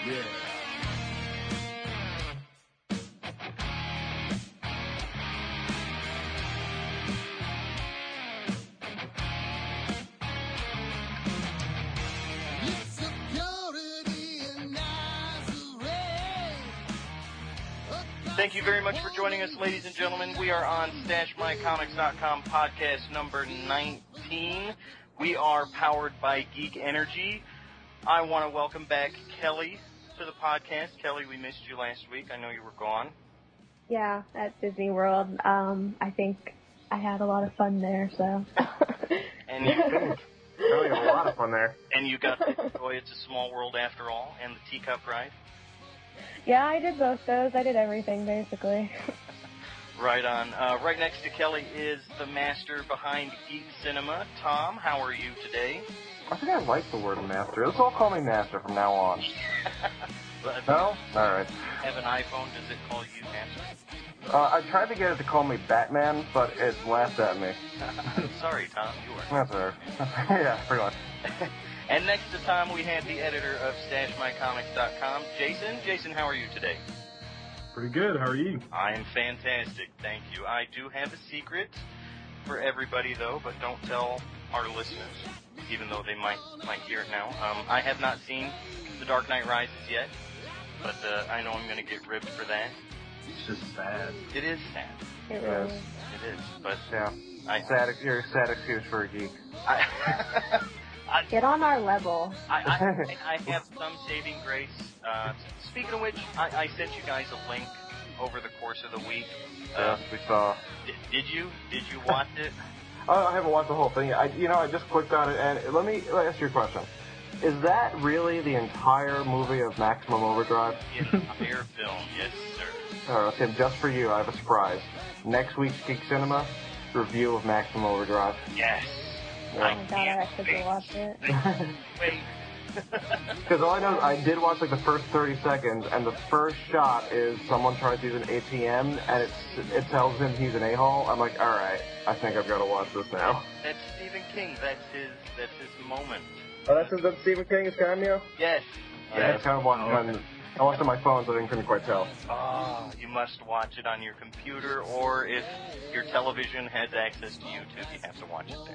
Yeah. Thank you very much for joining us, ladies and gentlemen. We are on StashMyComics.com podcast number 19. We are powered by Geek Energy. I want to welcome back Kelly to the podcast. Kelly, we missed you last week. I know you were gone. Yeah, at Disney World. I think I had a lot of fun there, so. And you really had a lot of fun there. And you got to enjoy It's a Small World After All and the Teacup Ride. Yeah, I did both those. I did everything, basically. Right on. Right next to Kelly is the master behind Geek Cinema. Tom, how are you today? I think I like the word master. Let's all call me master from now on. No? All right. Have an iPhone, does it call you master? I tried to get it to call me Batman, but it laughed at me. Sorry, Tom, you are. That's all right. Yeah, pretty much. And next to Tom, we have the editor of StashMyComics.com, Jason. Jason, how are you today? Pretty good. How are you? I am fantastic, thank you. I do have a secret for everybody, though, but don't tell our listeners, even though they might hear it now. I have not seen The Dark Knight Rises yet, but I know I'm going to get ribbed for that. It's just sad. It is sad. It really is. It is, but... Yeah. You're a sad excuse for a geek. Get on our level. I have some saving grace. Speaking of which, I sent you guys a link over the course of the week. Yes, we saw. Did you watch it? I haven't watched the whole thing yet. I just clicked on it, and let me ask you a question. Is that really the entire movie of Maximum Overdrive? The entire film, yes, sir. All right, okay, just for you, I have a surprise. Next week's Geek Cinema review of Maximum Overdrive. Yes. Oh my god, I actually did watch it. Wait. Because all I know is I did watch like the first 30 seconds, and the first shot is someone tries to use an ATM, and it tells him he's an a-hole. I'm like, all right, I think I've got to watch this now. That's Stephen King. That's his moment. Oh, that's Stephen King's cameo? Yes. Yeah, it's kind of watching. I watched on my phone, so I couldn't quite tell. Oh, you must watch it on your computer, or if your television has access to YouTube, you have to watch it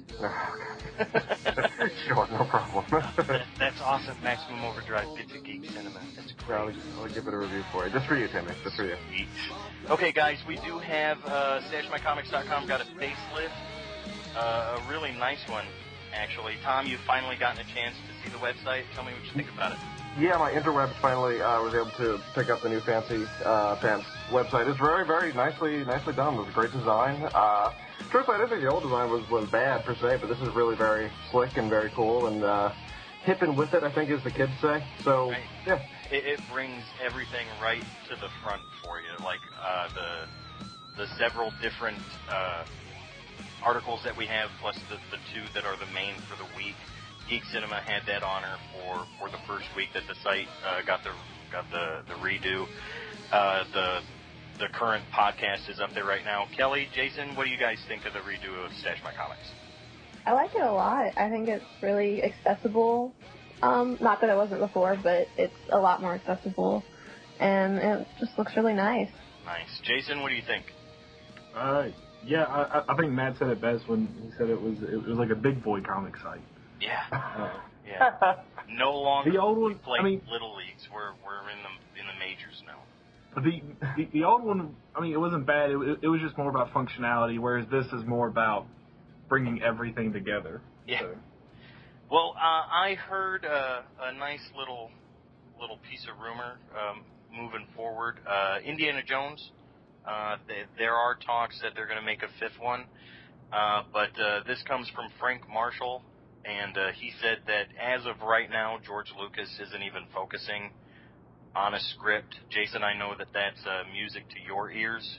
there. Sure, no problem. That's awesome. Maximum Overdrive, Bits of Geek Cinema. That's great. I'll give it a review for you. Just for you, Timmy. Just for you. Sweet. Okay, guys, we do have StashMyComics.com got a facelift. A really nice one, actually. Tom, you've finally gotten a chance to see the website. Tell me what you think about it. Yeah, my interwebs finally was able to pick up the new fancy pants website. It's very, very nicely done. It was a great design. Truthfully, I didn't think the old design was bad per se, but this is really very slick and very cool and hip and with it, I think, as the kids say. So, right. Yeah. It brings everything right to the front for you, like the several different articles that we have, plus the two that are the main for the week. Geek Cinema had that honor for the first week that the site got the redo. The current podcast is up there right now. Kelly, Jason, what do you guys think of the redo of Stash My Comics? I like it a lot. I think it's really accessible. Not that it wasn't before, but it's a lot more accessible. And it just looks really nice. Nice. Jason, what do you think? Yeah, I think Matt said it best when he said it was like a big boy comic site. Yeah. Yeah. No longer the old one, play little leagues. We're in the majors now. But the old one, I mean, it wasn't bad. It was just more about functionality, whereas this is more about bringing everything together. Yeah. So. Well, I heard a nice little piece of rumor moving forward. Indiana Jones. There are talks that they're going to make a fifth one, but this comes from Frank Marshall. And he said that as of right now, George Lucas isn't even focusing on a script. Jason, I know that that's music to your ears.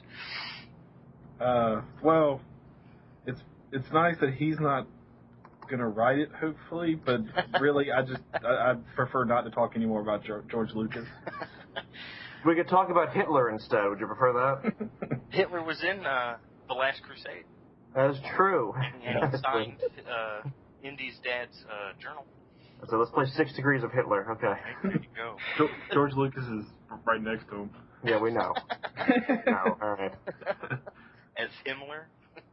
Well, it's nice that he's not gonna write it, hopefully. But really, I prefer not to talk anymore about George Lucas. We could talk about Hitler instead. Would you prefer that? Hitler was in The Last Crusade. That is true. And he signed Indy's dad's journal. So let's play 6 Degrees of Hitler. Okay. There you go. George Lucas is right next to him. Yeah, we know. No, all right. As Himmler?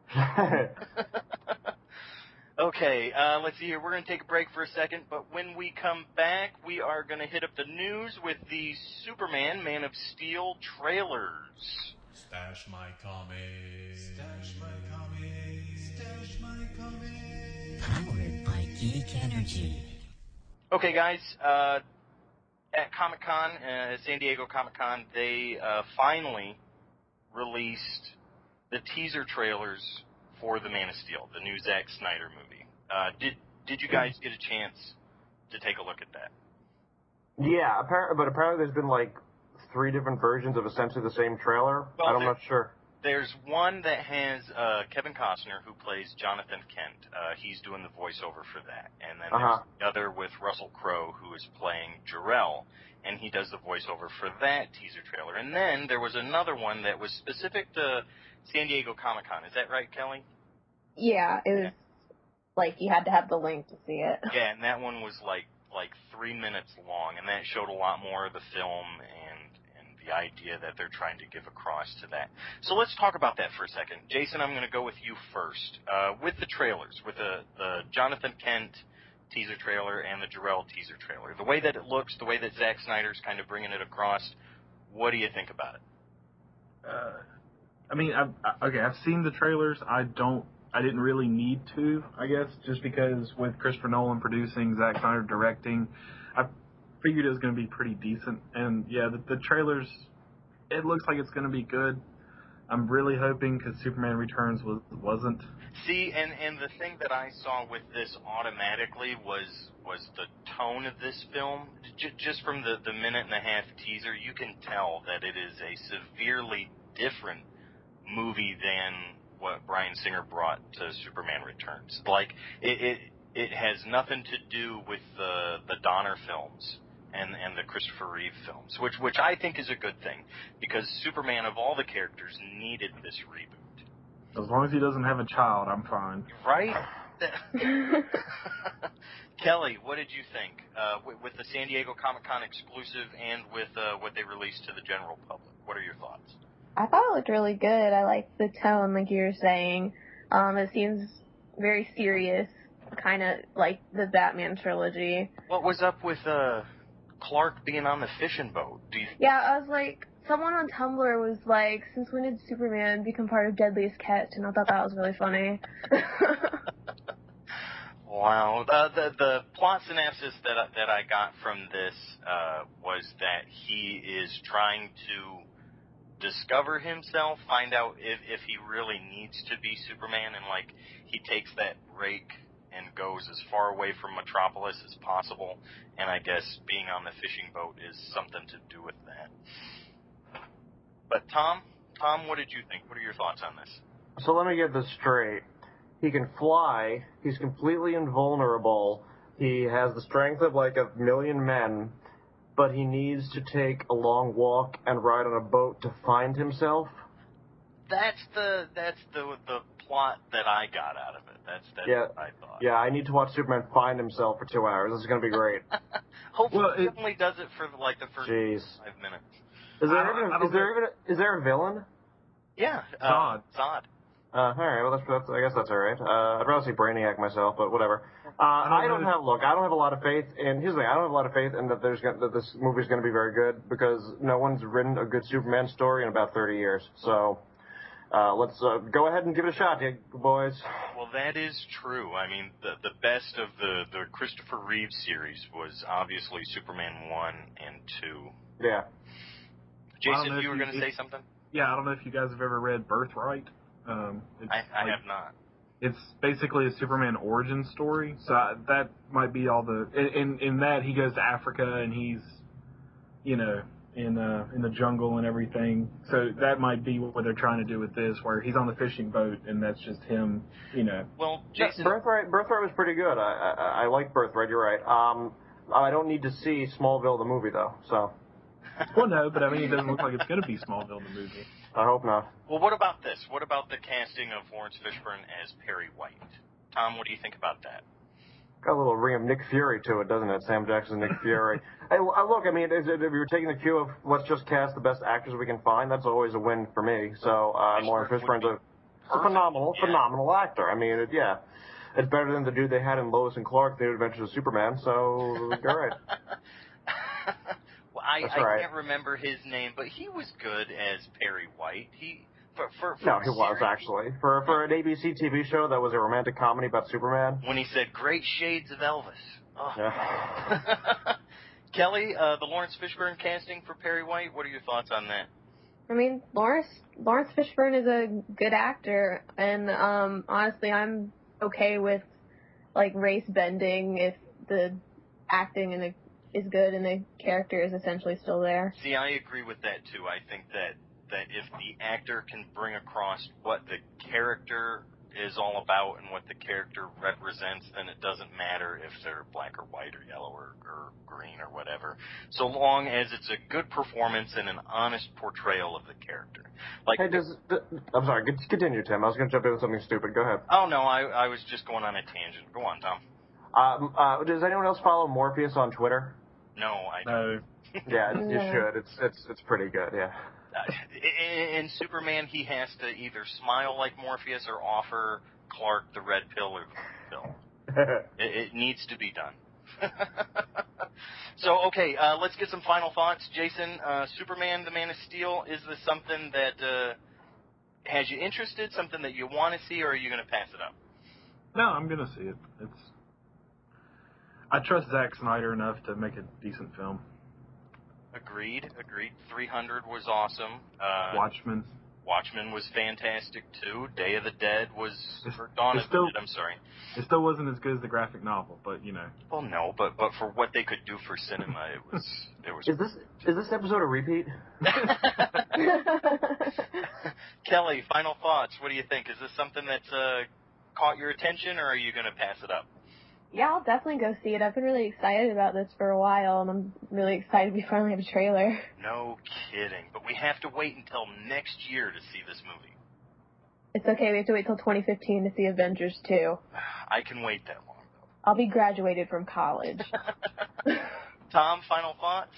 Okay, let's see here. We're going to take a break for a second, but when we come back, we are going to hit up the news with the Superman Man of Steel trailers. Stash my comics. Stash my comics. Stash my comics. Powered by Geek Energy. Okay, guys, at Comic-Con, San Diego Comic-Con, they finally released the teaser trailers for the Man of Steel, the new Zack Snyder movie. Did you guys get a chance to take a look at that? Yeah, apparently there's been like 3 different versions of essentially the same trailer. Well, I'm not sure. There's one that has Kevin Costner, who plays Jonathan Kent. He's doing the voiceover for that. And then there's the other with Russell Crowe, who is playing Jor-El, and he does the voiceover for that teaser trailer. And then there was another one that was specific to San Diego Comic-Con. Is that right, Kelly? Yeah, it was like you had to have the link to see it. Yeah, and that one was like 3 minutes long, and that showed a lot more of the film and the idea that they're trying to give across to that. So let's talk about that for a second. Jason, I'm going to go with you first. With the trailers, with the Jonathan Kent teaser trailer and the Jor-El teaser trailer, the way that it looks, the way that Zack Snyder's kind of bringing it across, what do you think about it? I mean, I've seen the trailers. I didn't really need to, I guess, just because with Christopher Nolan producing, Zack Snyder directing, I figured it was going to be pretty decent. And yeah, the trailers, it looks like it's going to be good. I'm really hoping, because Superman Returns wasn't. See, and the thing that I saw with this automatically was the tone of this film. Just from the minute and a half teaser, you can tell that it is a severely different movie than what Bryan Singer brought to Superman Returns. Like, it has nothing to do with the Donner films and the Christopher Reeve films, which I think is a good thing, because Superman, of all the characters, needed this reboot. As long as he doesn't have a child, I'm fine. Right? Kelly, what did you think with the San Diego Comic-Con exclusive and with what they released to the general public? What are your thoughts? I thought it looked really good. I liked the tone, like you were saying. It seems very serious, kind of like the Batman trilogy. What was up with Clark being on the fishing boat? Yeah, I was like, someone on Tumblr was like, since when did Superman become part of Deadliest Catch? And I thought that was really funny. Wow. The plot synopsis that I got from this was that he is trying to discover himself, find out if he really needs to be Superman, and like he takes that break and goes as far away from Metropolis as possible, and I guess being on the fishing boat is something to do with that. But Tom, what did you think? What are your thoughts on this? So let me get this straight. He can fly, he's completely invulnerable, he has the strength of like 1,000,000 men, but he needs to take a long walk and ride on a boat to find himself? That's the plot that I got out of it. That's what I thought. Yeah, I need to watch Superman find himself for 2 hours. This is going to be great. Hopefully he only does it for like the first 5 minutes. Is there a villain? Yeah, Zod. All right. Well, that's I guess that's all right. I'd rather see Brainiac myself, but whatever. I don't have a lot of faith in. Here's the thing: I don't have a lot of faith in that that this movie's going to be very good, because no one's written a good Superman story in about 30 years. So let's go ahead and give it a shot, you boys. Well, that is true. I mean, the best of the Christopher Reeve series was obviously Superman 1 and 2. Yeah. Jason, you were going to say something? Yeah, I don't know if you guys have ever read Birthright. I have not. It's basically a Superman origin story, so that might be all the. In that, he goes to Africa and he's, in the jungle and everything. So that might be what they're trying to do with this, where he's on the fishing boat and that's just him, Well, Jason, Birthright was pretty good. I like Birthright. You're right. I don't need to see Smallville the movie though. So. Well, no, but I mean, it doesn't look like it's going to be Smallville the movie. I hope not. Well, what about this? What about the casting of Lawrence Fishburne as Perry White? Tom, what do you think about that? Got a little ring of Nick Fury to it, doesn't it? Sam Jackson, Nick Fury. Hey, look, I mean, if you're taking the cue of let's just cast the best actors we can find, that's always a win for me. So, Lawrence Fishburne's a phenomenal actor. I mean, it's better than the dude they had in Lois and Clark, The New Adventures of Superman. So, you're right. Well, I can't remember his name, but he was good as Perry White. He was actually for an ABC TV show that was a romantic comedy about Superman. When he said "Great Shades of Elvis." Oh. Yeah. Kelly, the Lawrence Fishburne casting for Perry White. What are your thoughts on that? I mean, Lawrence Fishburne is a good actor, and honestly, I'm okay with like race bending if the acting is good and the character is essentially still there. See, I agree with that too. I think that if the actor can bring across what the character is all about and what the character represents, then it doesn't matter if they're black or white or yellow or green or whatever, so long as it's a good performance and an honest portrayal of the character. Like, hey, I'm sorry, continue, Tim. I was going to jump in with something stupid. Go ahead. Oh, no, I was just going on a tangent. Go on, Tom. Does anyone else follow Morpheus on Twitter? No, I don't. Yeah, you should. It's pretty good, yeah. In Superman, he has to either smile like Morpheus or offer Clark the red pill or the blue pill. It needs to be done. So, okay, let's get some final thoughts. Jason, Superman, the Man of Steel, is this something that has you interested, something that you want to see, or are you going to pass it up? No, I'm going to see it. I trust Zack Snyder enough to make a decent film. Agreed. 300 was awesome. Watchmen was fantastic, too. Day of the Dead was... I'm sorry. It still wasn't as good as the graphic novel, but, you know. Well, no, but for what they could do for cinema, it was... Is this episode a repeat? Kelly, final thoughts. What do you think? Is this something that's caught your attention, or are you going to pass it up? Yeah, I'll definitely go see it. I've been really excited about this for a while, and I'm really excited we finally have a trailer. No kidding. But we have to wait until next year to see this movie. It's okay. We have to wait till 2015 to see Avengers 2. I can wait that long, though. I'll be graduated from college. Tom, final thoughts?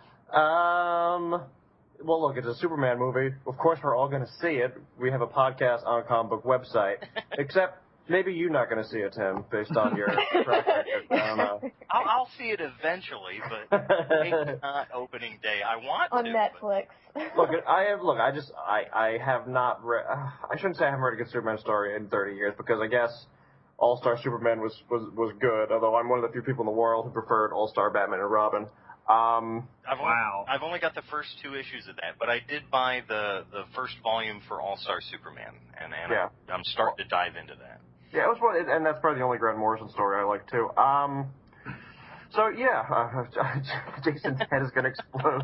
Well, look, it's a Superman movie. Of course, we're all going to see it. We have a podcast on a comic book website. Except... maybe you're not going to see it, Tim, based on your track record. I don't know. I'll see it eventually, but maybe not opening day. I want on to. On Netflix. I have not read... I shouldn't say I haven't read a good Superman story in 30 years, because I guess All-Star Superman was good, although I'm one of the few people in the world who preferred All-Star Batman and Robin. I've only got the first 2 issues of that, but I did buy the first volume for All-Star Superman, and yeah. I'm starting to dive into that. Yeah, it was, and that's probably the only Grant Morrison story I like too. So yeah, Jason's head is gonna explode.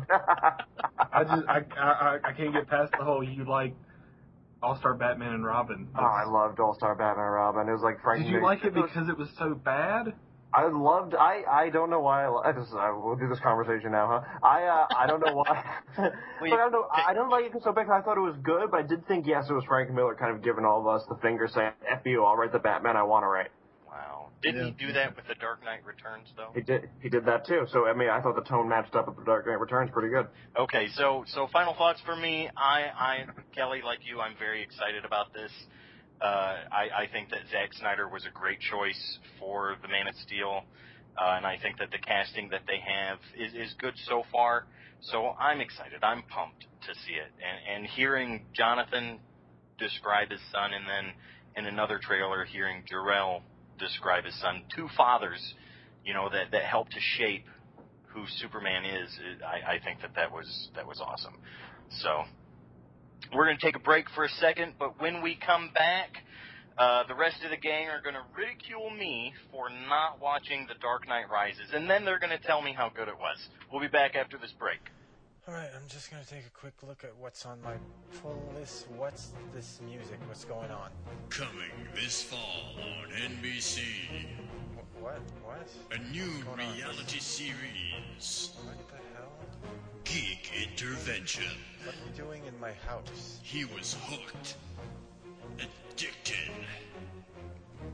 I can't get past the whole you like All-Star Batman and Robin. I loved All-Star Batman and Robin. It was like Frank. Did you like it because it was so bad? I don't know why. We'll do this conversation now, huh? I don't know why. I don't like it so bad. I thought it was good, but I did think, yes, it was Frank Miller kind of giving all of us the finger saying, F you, I'll write the Batman I want to write. Wow. Didn't he do that with The Dark Knight Returns, though? He did that, too. So, I mean, I thought the tone matched up with The Dark Knight Returns pretty good. Okay, so final thoughts for me. Kelly, like you, I'm very excited about this. I think that Zack Snyder was a great choice for the Man of Steel, and I think that the casting that they have is good so far. So I'm excited. I'm pumped to see it. And hearing Jonathan describe his son, and then in another trailer hearing Jor-El describe his son, 2 fathers, that helped to shape who Superman is. I think that was awesome. So. We're going to take a break for a second, but when we come back, the rest of the gang are going to ridicule me for not watching The Dark Knight Rises, and then they're going to tell me how good it was. We'll be back after this break. All right, I'm just going to take a quick look at what's on my playlist. What's this music? What's going on? Coming this fall on NBC. What? A new reality series. What the hell? Geek Intervention. What are you doing in my house? He was hooked. Addicted.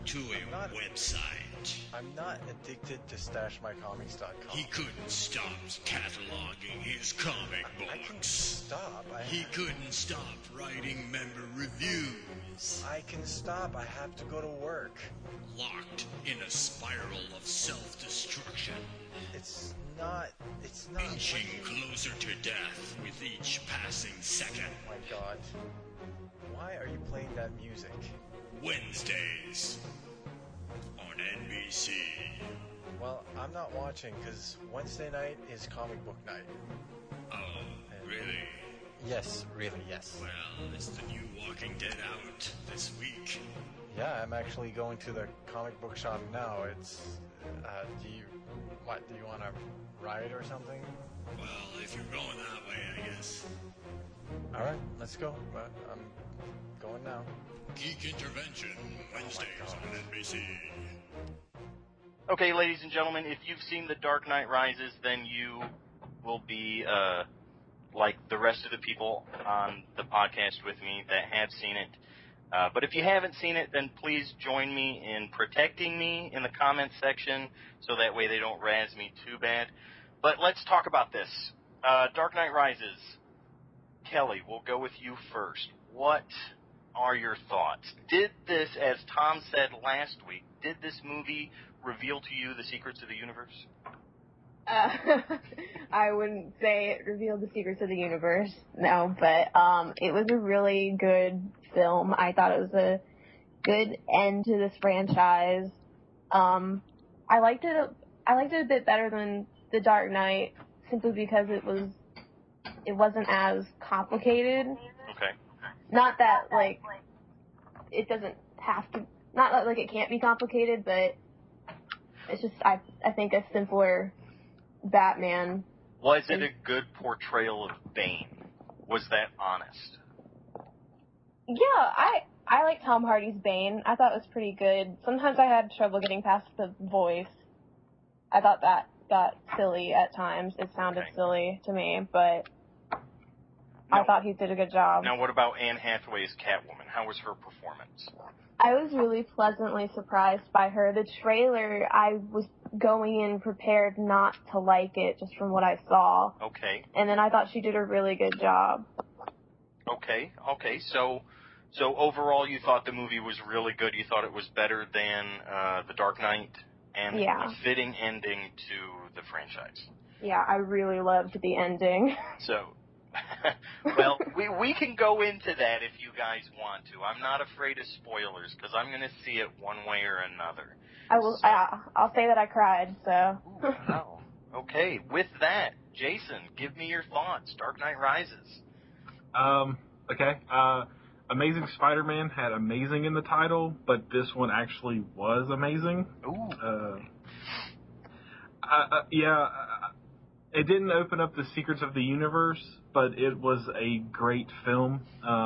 to a website. I'm not addicted to StashMyComics.com. He couldn't stop cataloging his comic books. I can stop. He couldn't stop writing member reviews. I can stop. I have to go to work. Locked in a spiral of self-destruction. It's not. Inching closer to death with each passing second. Oh my God. Why are you playing that music? Wednesdays on NBC. Well, I'm not watching because Wednesday night is comic book night. Oh, really? Yes, really, yes. Well, it's the new Walking Dead out this week. Yeah, I'm actually going to the comic book shop now. It's, do you want to ride or something? Well, if you're going that way, I guess. Alright, let's go. I'm going now. Geek Intervention, Wednesdays on NBC. Okay, ladies and gentlemen, if you've seen The Dark Knight Rises, then you will be like the rest of the people on the podcast with me that have seen it. But if you haven't seen it, then please join me in protecting me in the comments section so that way they don't razz me too bad. But let's talk about this. Dark Knight Rises. Kelly, we'll go with you first. What are your thoughts? Did this, as Tom said last week, did this movie reveal to you the secrets of the universe? I wouldn't say it revealed the secrets of the universe, no, but it was a really good film. I thought it was a good end to this franchise. I liked it a bit better than The Dark Knight, simply because it wasn't as complicated. Okay. Not that, like, it doesn't have to, not that, like, it can't be complicated, but it's just, I think a simpler Batman. Was it a good portrayal of Bane? Was that honest? Yeah, I like Tom Hardy's Bane. I thought it was pretty good. Sometimes I had trouble getting past the voice. I thought that got silly at times. It sounded silly to me, but I thought he did a good job. Now, what about Anne Hathaway's Catwoman? How was her performance? I was really pleasantly surprised by her. The trailer, I was going in prepared not to like it, just from what I saw. Okay. And then I thought she did a really good job. Okay. So overall, you thought the movie was really good. You thought it was better than The Dark Knight, and a fitting ending to the franchise. Yeah, I really loved the ending. So, well, we can go into that if you guys want to. I'm not afraid of spoilers because I'm going to see it one way or another. I will. I'll say that I cried. So. Wow. Okay. With that, Jason, give me your thoughts. Dark Knight Rises. Okay. Amazing Spider-Man had amazing in the title, but this one actually was amazing. Ooh. It didn't open up the secrets of the universe, but it was a great film.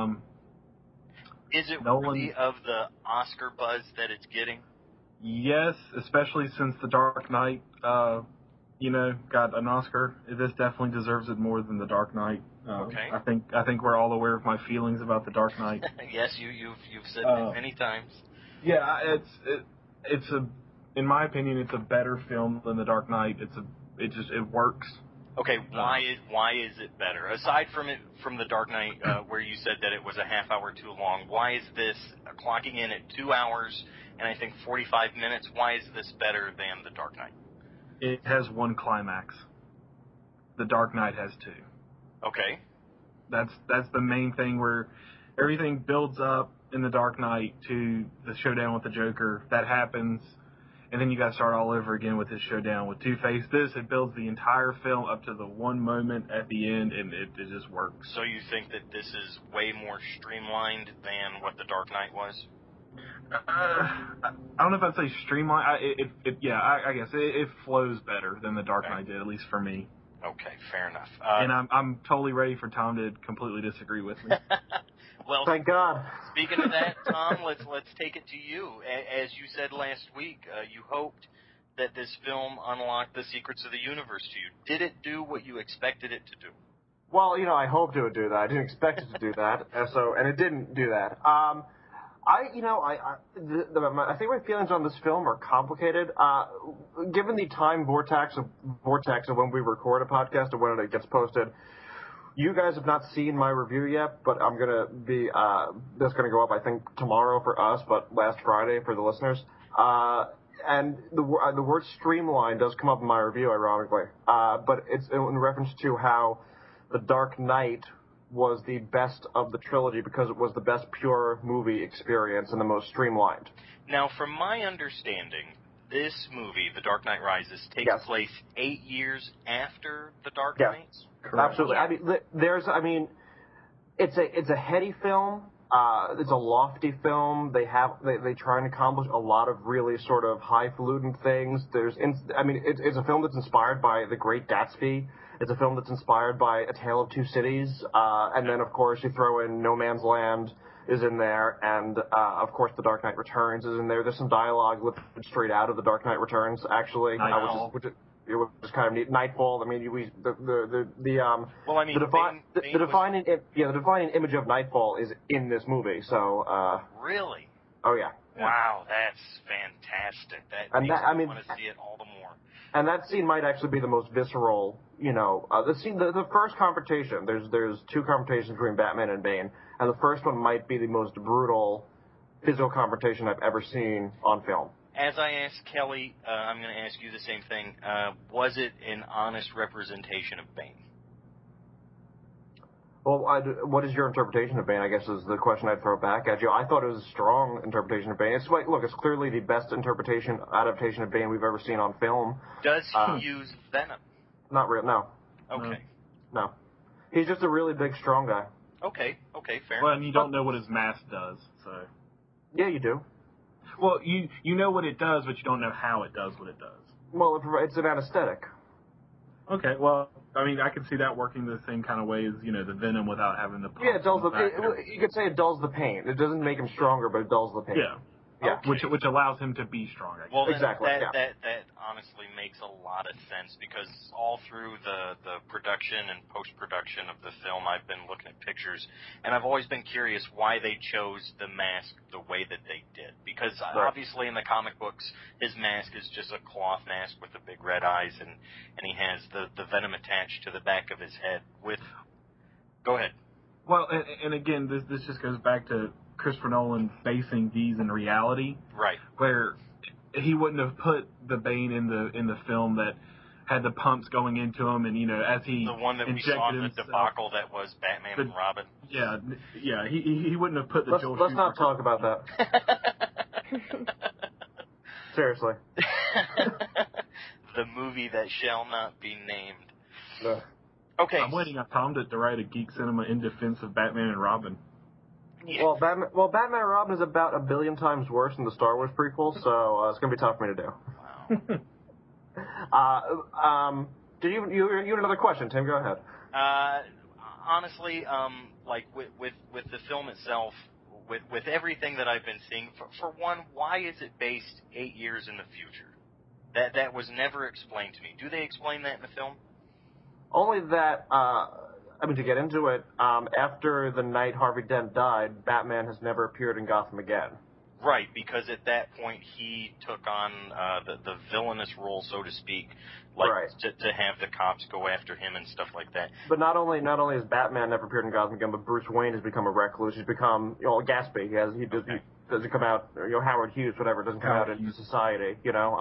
Is it worthy of the Oscar buzz that it's getting? Yes, especially since The Dark Knight, got an Oscar. This definitely deserves it more than The Dark Knight. Okay. I think we're all aware of my feelings about The Dark Knight. Yes, you've said that many times. Yeah, it's in my opinion, it's a better film than The Dark Knight. It works. Okay, why is it better? Aside from The Dark Knight, where you said that it was a half hour too long, why is this clocking in at 2 hours and I think 45 minutes? Why is this better than The Dark Knight? It has one climax. The Dark Knight has two. Okay. That's the main thing, where everything builds up in The Dark Knight to the showdown with the Joker. That happens, and then you got to start all over again with his showdown with Two-Face. It builds the entire film up to the one moment at the end, and it just works. So you think that this is way more streamlined than what The Dark Knight was? I don't know if I'd say streamlined. I guess it flows better than The Dark Knight did, at least for me. Okay, fair enough. And I'm totally ready for Tom to completely disagree with me. Well, thank God. Speaking of that, Tom, let's take it to you. As you said last week, you hoped that this film unlocked the secrets of the universe to you. Did it do what you expected it to do? Well, I hoped it would do that. I didn't expect it to do that, and it didn't do that. I think my feelings on this film are complicated. Given the time vortex of when we record a podcast and when it gets posted, you guys have not seen my review yet, but I'm gonna be that's gonna go up I think tomorrow for us, but last Friday for the listeners. And the word streamline does come up in my review, ironically, but it's in reference to how The Dark Knight was the best of the trilogy because it was the best pure movie experience and the most streamlined. Now, from my understanding, this movie, The Dark Knight Rises, takes place 8 years after The Dark Knight? Correct. Absolutely. It's a heady film. It's a lofty film. They try and accomplish a lot of really sort of highfalutin things. It's a film that's inspired by The Great Gatsby. It's a film that's inspired by A Tale of Two Cities, and then of course you throw in No Man's Land is in there, and of course The Dark Knight Returns is in there. There's some dialogue lifted straight out of The Dark Knight Returns, actually, which is kind of neat. Nightfall. I mean, the defining image of Nightfall is in this movie. So really? Oh yeah. Wow, that's fantastic. That makes me want to see it all the more. And that scene might actually be the most visceral, the first confrontation. There's two confrontations between Batman and Bane, and the first one might be the most brutal physical confrontation I've ever seen on film. As I asked Kelly, I'm going to ask you the same thing. Was it an honest representation of Bane? Well, what is your interpretation of Bane, I guess, is the question I'd throw back at you. I thought it was a strong interpretation of Bane. It's clearly the best adaptation of Bane we've ever seen on film. Does he use Venom? Not real, no. Okay. No. He's just a really big, strong guy. Okay, fair Well, enough. and you don't know what his mask does, so... Yeah, you do. Well, you know what it does, but you don't know how it does what it does. Well, it's an anesthetic. Okay, well, I mean, I can see that working the same kind of way as, the Venom without having the pump. Yeah, it dulls you could say it dulls the pain. It doesn't make him stronger, but it dulls the pain. Yeah. Yeah. Okay. Which allows him to be strong, I guess. Well, exactly. That honestly makes a lot of sense because all through the production and post-production of the film, I've been looking at pictures, and I've always been curious why they chose the mask the way that they did. Because obviously in the comic books, his mask is just a cloth mask with the big red eyes, and he has the venom attached to the back of his head with... Go ahead. Well, and again, this just goes back to Christopher Nolan basing these in reality, right? Where he wouldn't have put the Bane in the film that had the pumps going into him, and as he the one that we saw in the debacle that was Batman and Robin. Yeah. He wouldn't have put the Joel. Let's not talk about that. Seriously. The movie that shall not be named. No. Okay. I'm waiting on Tom to write a Geek Cinema in defense of Batman and Robin. Yeah. Well, Batman and Robin is about 1 billion times worse than the Star Wars prequel, so it's going to be tough for me to do. Wow. You had another question, Tim? Go ahead. Honestly, with the film itself, with everything that I've been seeing, for one, why is it based 8 years in the future? That was never explained to me. Do they explain that in the film? Only that. To get into it, after the night Harvey Dent died, Batman has never appeared in Gotham again. Right, because at that point he took on the villainous role, so to speak, to have the cops go after him and stuff like that. But not only has Batman never appeared in Gotham again, but Bruce Wayne has become a recluse. He's become Gatsby. He doesn't come out. Howard Hughes, whatever, doesn't come out into society.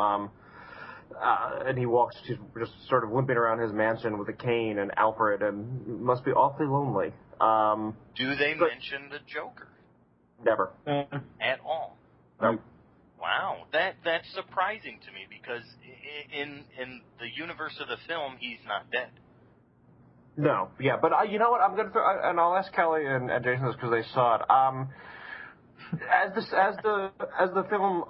And he walks, he's just sort of limping around his mansion with a cane and Alfred, and must be awfully lonely. Do they mention the Joker? Never. At all? No. Wow, that's surprising to me because in the universe of the film, he's not dead. No, yeah, but you know what? I'm gonna and I'll ask Kelly and Jason this because they saw it. As the film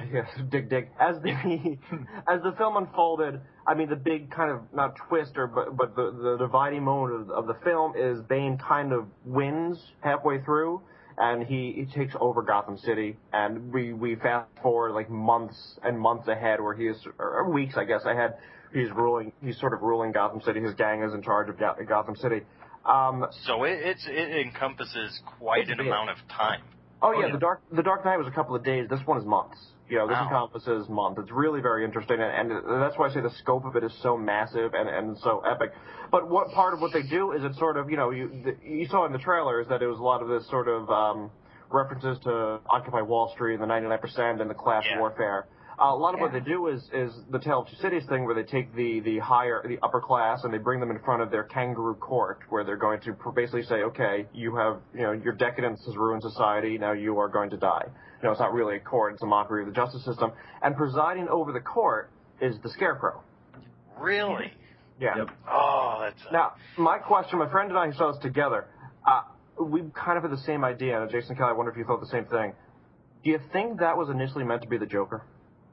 as the film unfolded, the big kind of not twist but the dividing moment of the film is Bane kind of wins halfway through, and he takes over Gotham City, and we fast forward like months and months ahead, where he is, or weeks I guess ahead. He's sort of ruling Gotham City. His gang is in charge of Gotham City. So it encompasses quite an amount of time. Oh yeah, yeah. the Dark Knight was a couple of days. This one is months. You know, this Wow. encompasses months. It's really very interesting, and that's why I say the scope of it is so massive and so epic. But what part of what they do is it's sort of, you know, you saw in the trailers that it was a lot of this sort of references to Occupy Wall Street and the 99% and the class warfare. A lot of what they do is the Tale of Two Cities thing, where they take the upper class and they bring them in front of their kangaroo court, where they're going to basically say, okay, your decadence has ruined society, now you are going to die. You know, it's not really a court, it's a mockery of the justice system. And presiding over the court is the Scarecrow. Really? Yeah. Yep. Oh, that's... Now, my question, my friend and I who saw this together, we kind of had the same idea, and Jason Kelly, I wonder if you thought the same thing. Do you think that was initially meant to be the Joker?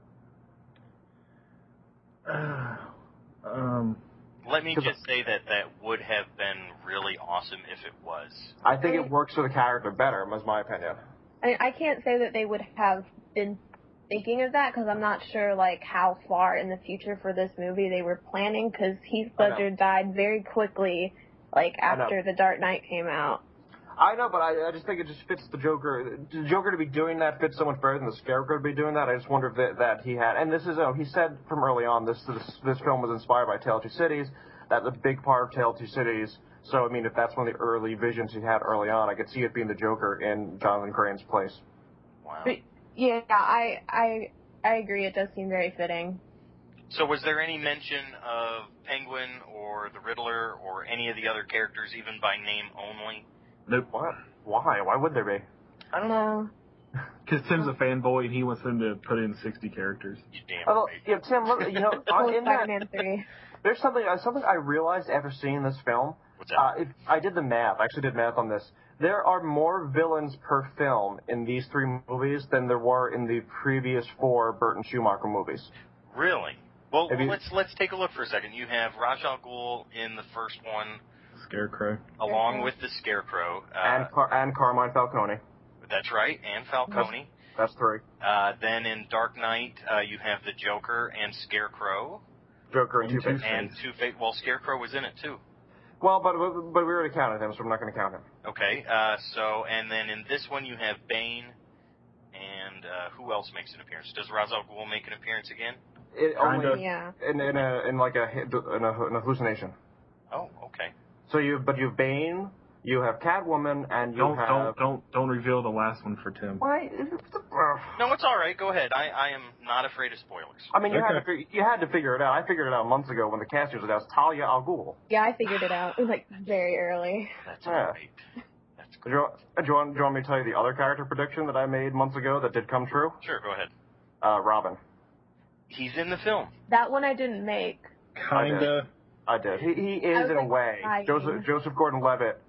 Let me just say that would have been really awesome if it was. I think it works for the character better, was my opinion. I can't say that they would have been thinking of that because I'm not sure like how far in the future for this movie they were planning, because Heath Ledger died very quickly, like after The Dark Knight came out. I know, but I just think it just fits the Joker. The Joker to be doing that fits so much better than the Scarecrow to be doing that. I just wonder if that he had, and this is, he said from early on, this film was inspired by Tale of Two Cities. That's a big part of Tale of Two Cities. So, I mean, if that's one of the early visions he had early on, I could see it being the Joker in Jonathan Crane's place. Wow. But, yeah, I agree. It does seem very fitting. So was there any mention of Penguin or the Riddler or any of the other characters, even by name only? Nope. What? Why? Why would there be? I don't know. Because Tim's a fanboy and he wants them to put in 60 characters. You damn Oh, right. yeah, Tim, look, you know, in that, Spider-Man 3. there's something I realized after seeing this film. What's that? I did the math. I actually did math on this. There are more villains per film in these three movies than there were in the previous 4 Burton Schumacher movies. Really? Well, Have you- let's take a look for a second. You have Ra's al Ghul in the first one, Scarecrow. along with the Scarecrow. And Carmine Falcone. That's right, and Falcone. That's 3. Then in Dark Knight, you have the Joker and Scarecrow. Joker and And Two-Face. And Two-Face. Well, Scarecrow was in it, too. Well, but we already counted him, so I'm not going to count him. Okay, and then in this one you have Bane, and who else makes an appearance? Does Ra's al Ghul make an appearance again? It Kinda. only Yeah. in a hallucination. Oh, okay. So you have Bane, you have Catwoman, and you have. Don't reveal the last one for Tim. Why? No, it's all right. Go ahead. I am not afraid of spoilers. I mean, you had to figure it out. I figured it out months ago when the casting was announced. Talia al Ghul. Yeah, I figured it out like very early. That's Yeah. great. That's Do great. you want me to tell you the other character prediction that I made months ago that did come true? Sure, go ahead. Robin. He's in the film. That one I didn't make. Kinda. I did. He I is was in a like, way. dying. Joseph Gordon-Levitt.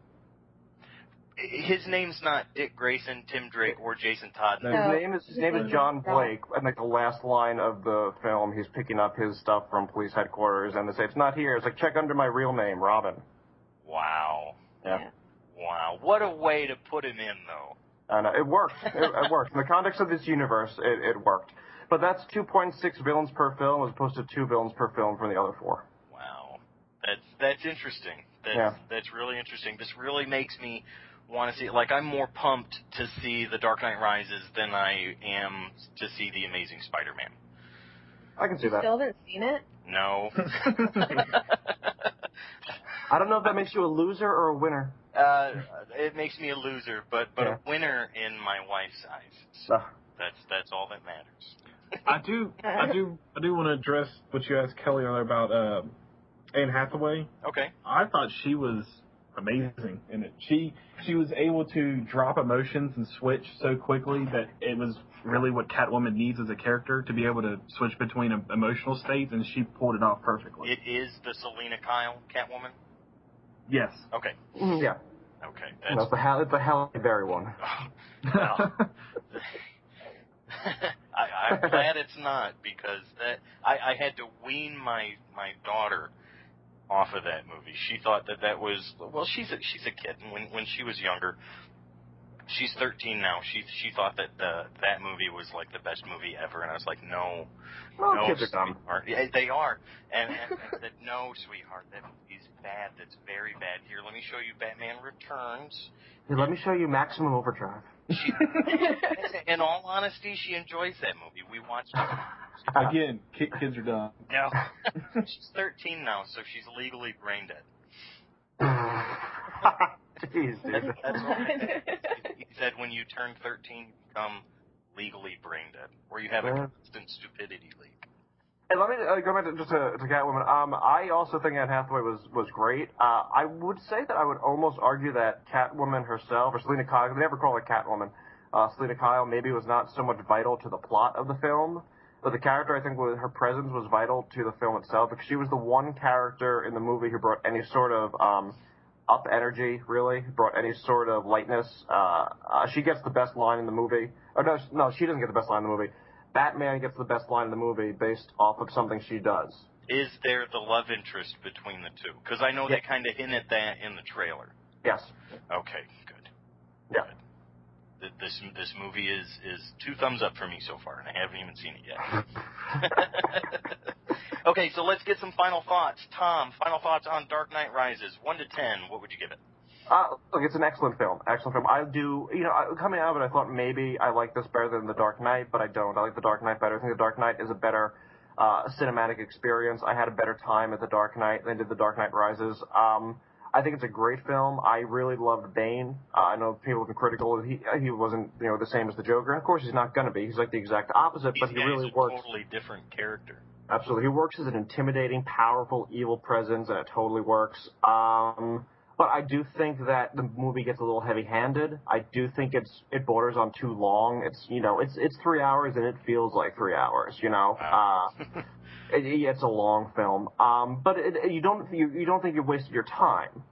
His name's not Dick Grayson, Tim Drake, or Jason Todd. No. His name is John Blake, and like the last line of the film, he's picking up his stuff from police headquarters, and they say, it's not here. It's like, check under my real name, Robin. Wow. Yeah. Wow. What a way to put him in, though. And it worked. It worked. In the context of this universe, it worked. But that's 2.6 villains per film as opposed to 2 villains per film from the other 4. Wow. That's interesting. That's really interesting. This really makes me want to see, like, I'm more pumped to see The Dark Knight Rises than I am to see The Amazing Spider-Man. I can see that. Still haven't seen it? No. I don't know if that makes you a loser or a winner. It makes me a loser, but Yeah. a winner in my wife's eyes. So, That's all that matters. I do want to address what you asked Kelly earlier about Anne Hathaway. Okay. I thought she was amazing in it. She was able to drop emotions and switch so quickly that it was really what Catwoman needs as a character, to be able to switch between emotional states, and she pulled it off perfectly. It is the Selena Kyle Catwoman? Yes. Okay. yeah. Okay. No, it's the Halle Berry one. Well, I'm glad it's not, because I had to wean my daughter off of that movie. She thought that was, well, she's a kid, and when she was younger, She's 13 now. She thought that that movie was like the best movie ever, and I was like, no, Kids are dumb. sweetheart. Yeah, they are. And I said, no, sweetheart, that movie's bad. That's very bad. Here, let me show you Batman Returns. Here, let me show you Maximum Overdrive. In all honesty, she enjoys that movie. We watched it. Again, kids are dumb. No, she's 13 now, so she's legally brain dead. Jeez, dude. That's what he said. When you turn 13, you become legally brain dead, or you have a constant stupidity leak. And let me go back to Catwoman. I also think Anne Hathaway was great. I would say that I would almost argue that Catwoman herself, or Selina Kyle, they never call her Catwoman, Selina Kyle maybe was not so much vital to the plot of the film, but the character, I think, her presence was vital to the film itself, because she was the one character in the movie who brought any sort of up energy, really, brought any sort of lightness. She gets the best line in the movie. Or no, she doesn't get the best line in the movie. Batman gets the best line in the movie based off of something she does. Is there the love interest between the two? Because I know they kind of hint at that in the trailer. Yes. Okay, good. Yeah. Good. This movie is 2 thumbs up for me so far, and I haven't even seen it yet. Okay, so let's get some final thoughts. Tom, final thoughts on Dark Knight Rises. 1 to 10, what would you give it? Look, it's an excellent film. I do, coming out of it, I thought maybe I like this better than The Dark Knight, but I don't. I like The Dark Knight better. I think The Dark Knight is a better cinematic experience. I had a better time at The Dark Knight than did The Dark Knight Rises. I think it's a great film. I really loved Bane. I know people have been critical. He wasn't, the same as the Joker. And of course, he's not going to be. He's like the exact opposite, but he really works. He's a totally different character. Absolutely. He works as an intimidating, powerful, evil presence, and it totally works. But I do think that the movie gets a little heavy-handed. I do think it borders on too long. It's 3 hours and it feels like 3 hours. It's a long film. But you don't think you've wasted your time.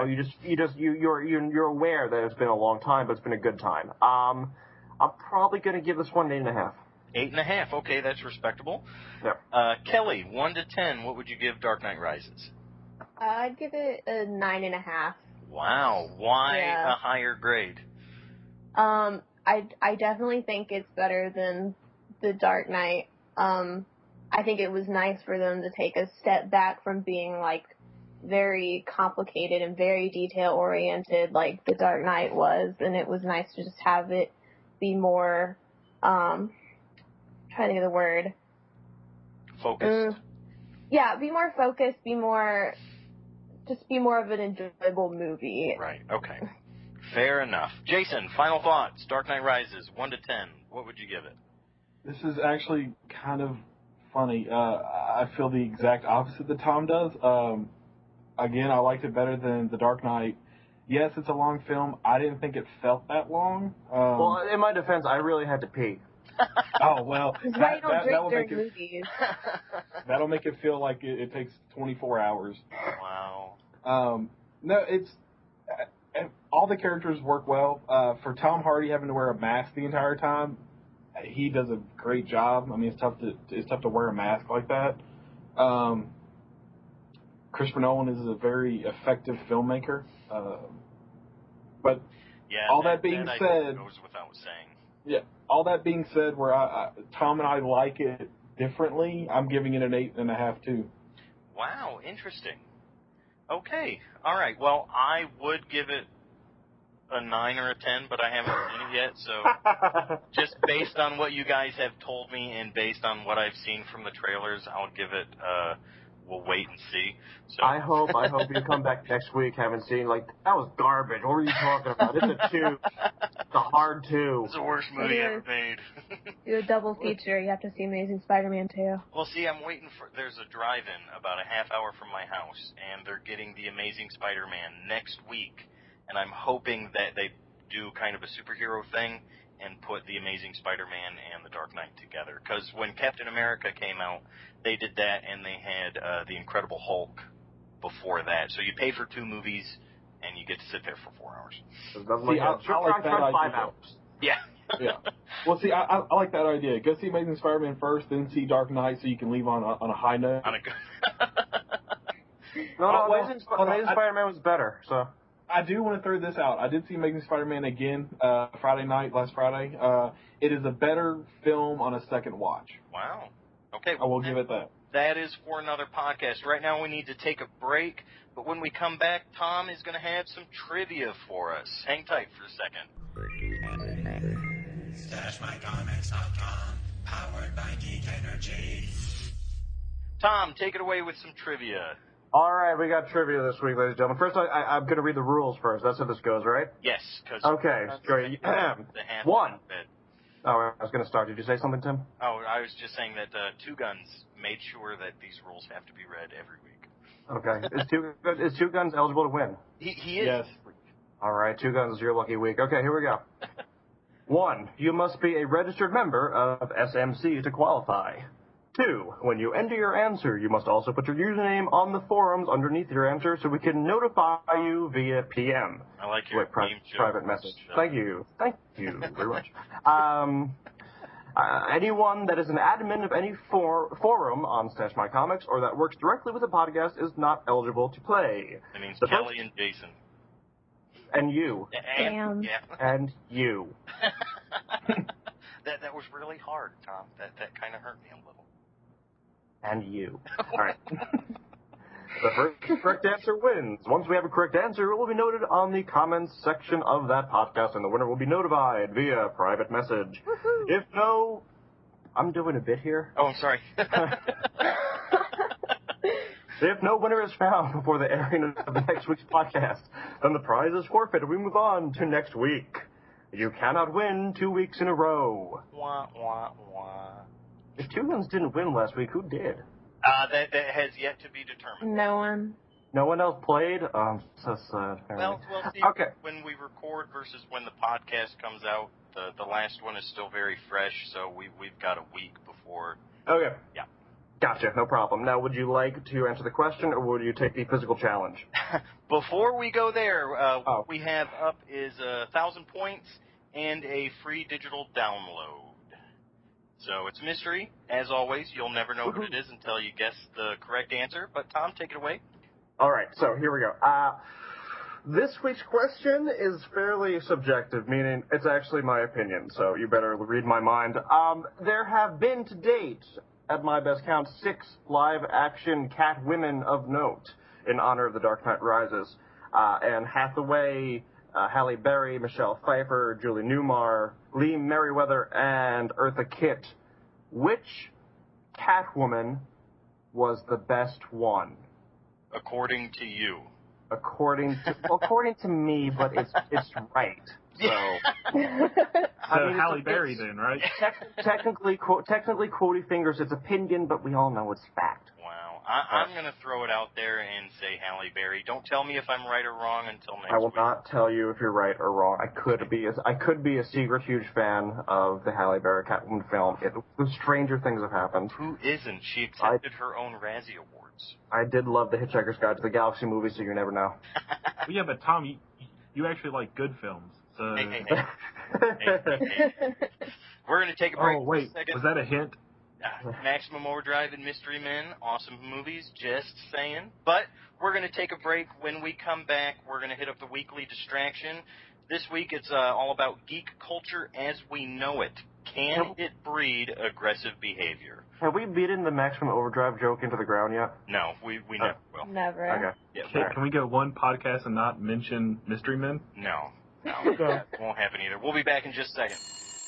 You're aware that it's been a long time, but it's been a good time. I'm probably going to give this one an 8.5. 8.5. Okay, that's respectable. Yeah. Kelly, 1 to 10, what would you give Dark Knight Rises? I'd give it a 9.5. Wow. Why a higher grade? I definitely think it's better than The Dark Knight. I think it was nice for them to take a step back from being like very complicated and very detail oriented like The Dark Knight was, and it was nice to just have it be more trying to think of the word. Focused. Be more focused, be more of an enjoyable movie. Right, okay. Fair enough. Jason, final thoughts. Dark Knight Rises, 1 to 10. What would you give it? This is actually kind of funny. I feel the exact opposite that Tom does. Again, I liked it better than The Dark Knight. Yes, it's a long film. I didn't think it felt that long. Well, in my defense, I really had to pee. Oh, well. Why don't drink during movies? That'll make it feel like it takes 24 hours. Wow. No, it's all the characters work well. For Tom Hardy having to wear a mask the entire time, he does a great job. I mean, it's tough to wear a mask like that. Christopher Nolan is a very effective filmmaker. But all that being said, goes without saying. Yeah. All that being said, where Tom and I like it differently, I'm giving it an 8.5 too. Wow, interesting. Okay, all right. Well, I would give it a 9 or a 10, but I haven't seen it yet. So, just based on what you guys have told me and based on what I've seen from the trailers, I'll give it. We'll wait and see. So. I hope you come back next week having seen, that was garbage. What were you talking about? It's a 2. It's a hard 2. It's the worst movie ever made. Do a double feature. You have to see Amazing Spider-Man 2. Well, see, I'm waiting for... There's a drive-in about a half hour from my house, and they're getting The Amazing Spider-Man next week. And I'm hoping that they do kind of a superhero thing and put The Amazing Spider-Man and The Dark Knight together. Because when Captain America came out, they did that, and they had The Incredible Hulk before that. So you pay for 2 movies, and you get to sit there for 4 hours. I like that idea. 5 hours. Yeah. Yeah. Well, see, I like that idea. Go see Amazing Spider-Man first, then see Dark Knight, so you can leave on a high note. On a good... No, Amazing Spider-Man was better, so... I do want to throw this out. I did see Amazing Spider-Man again last Friday. It is a better film on a second watch. Wow. Okay. I will give it that. That is for another podcast. Right now we need to take a break, but when we come back, Tom is going to have some trivia for us. Hang tight for a second. StashMyComics.com, powered by Geek Energy. Tom, take it away with some trivia. All right, we got trivia this week, ladies and gentlemen. First, I'm going to read the rules first. That's how this goes, right? Yes, because... Okay, great. One. Oh, I was going to start. Did you say something, Tim? Oh, I was just saying that Two Guns made sure that these rules have to be read every week. Okay. Is Two Guns eligible to win? He is. Yes. All right, Two Guns is your lucky week. Okay, here we go. 1. You must be a registered member of SMC to qualify. 2. When you enter your answer, you must also put your username on the forums underneath your answer so we can notify you via PM. I like your private message. Thank you. Thank you very much. Anyone that is an admin of any forum on Stash My Comics or that works directly with the podcast is not eligible to play. That means Kelly and Jason. And you. Damn. Yeah. And you. That was really hard, Tom. That kind of hurt me a little. And you. All right. The first correct answer wins. Once we have a correct answer, it will be noted on the comments section of that podcast, and the winner will be notified via private message. Woohoo. If no... I'm doing a bit here. Oh, I'm sorry. If no winner is found before the airing of the next week's podcast, then the prize is forfeit, and we move on to next week. You cannot win 2 weeks in a row. Wah, wah, wah. If Two Guns didn't win last week, who did? That has yet to be determined. No one. No one else played? Oh, I'm so sad. Well, we'll see okay. When we record versus when the podcast comes out. The last one is still very fresh, so we've got a week before. Okay. Yeah. Gotcha, no problem. Now, would you like to answer the question, or would you take the physical challenge? Before we go there, what we have up is 1,000 points and a free digital download. So it's a mystery. As always, you'll never know what it is until you guess the correct answer. But Tom, take it away. All right, so here we go. This week's question is fairly subjective, meaning it's actually my opinion, so you better read my mind. There have been to date, at my best count, 6 live-action Catwomen of note in honor of The Dark Knight Rises. Anne Hathaway, Halle Berry, Michelle Pfeiffer, Julie Newmar, Lee Merriweather, and Eartha Kitt. Which Catwoman was the best one? According to you. According to me, but it's right. So, Halle Berry then, right? Technically, quotey fingers, it's opinion, but we all know it's fact. Wow. I'm going to throw it out there and say Halle Berry. Don't tell me if I'm right or wrong until next week. I will not tell you if you're right or wrong. I could be a secret huge fan of the Halle Berry Catwoman film. The stranger things have happened. Who isn't? She accepted her own Razzie Awards. I did love the Hitchhiker's Guide to the Galaxy movie, so you never know. Well, yeah, but Tom, you actually like good films. So. Hey. We're going to take a break. Oh, wait. For a second. Was that a hint? Maximum Overdrive and Mystery Men, awesome movies, just saying. But we're going to take a break. When we come back, we're going to hit up the weekly distraction. This week, it's all about geek culture as we know it. Can it breed aggressive behavior? Have we beaten the Maximum Overdrive joke into the ground yet? No, we never will. Never. Okay. Yeah, Can we go one podcast and not mention Mystery Men? No, that won't happen either. We'll be back in just a second.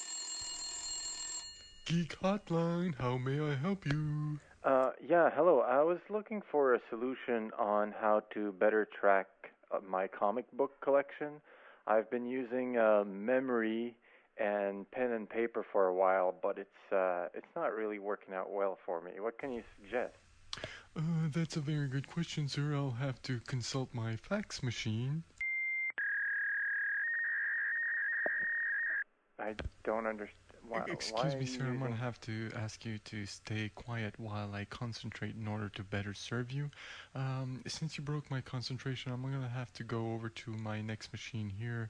Geek Hotline, how may I help you? Yeah, hello. I was looking for a solution on how to better track my comic book collection. I've been using memory and pen and paper for a while, but it's not really working out well for me. What can you suggest? That's a very good question, sir. I'll have to consult my fax machine. I don't understand. Excuse me, sir. I'm going to have to ask you to stay quiet while I concentrate in order to better serve you. Since you broke my concentration, I'm going to have to go over to my next machine here.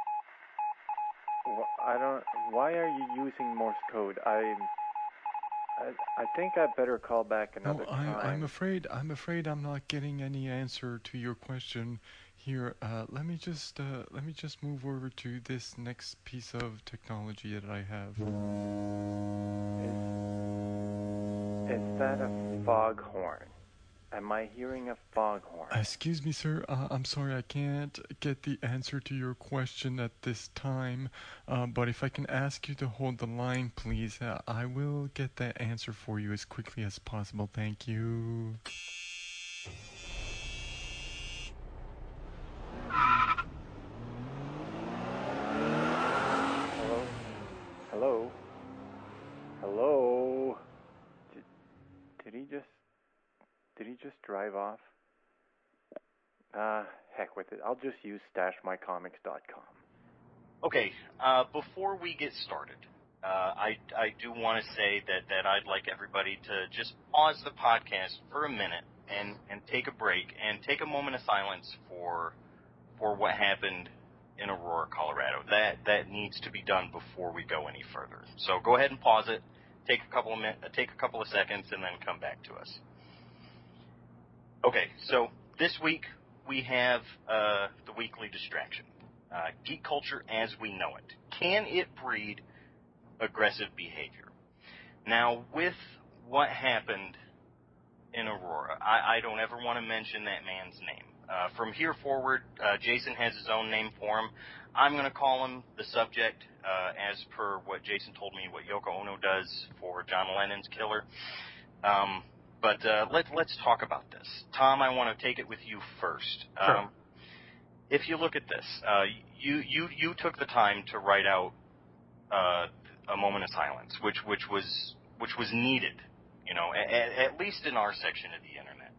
Why are you using Morse code? I think I better call back another No, time. I'm afraid I'm not getting any answer to your question here. Let me just move over to this next piece of technology that I have. Is that a foghorn? Am I hearing a foghorn? Excuse me, sir. I'm sorry, I can't get the answer to your question at this time. But if I can ask you to hold the line, please, I will get that answer for you as quickly as possible. Thank you. Hello? Hello? Hello? Did he just drive off? Heck with it. I'll just use stashmycomics.com. Okay, before we get started, I do want to say that I'd like everybody to just pause the podcast for a minute and take a break and take a moment of silence for what happened in Aurora, Colorado. That needs to be done before we go any further. So go ahead and pause it. Take a couple of seconds and then come back to us. Okay, so this week we have the weekly distraction. Geek culture as we know it. Can it breed aggressive behavior? Now, with what happened in Aurora, I don't ever want to mention that man's name. From here forward, Jason has his own name for him. I'm going to call him the subject, as per what Jason told me what Yoko Ono does for John Lennon's Killer. But let's talk about this. Tom, I want to take it with you first. Sure. If you look at this, you took the time to write out a moment of silence, which was needed, you know, at least in our section of the internet.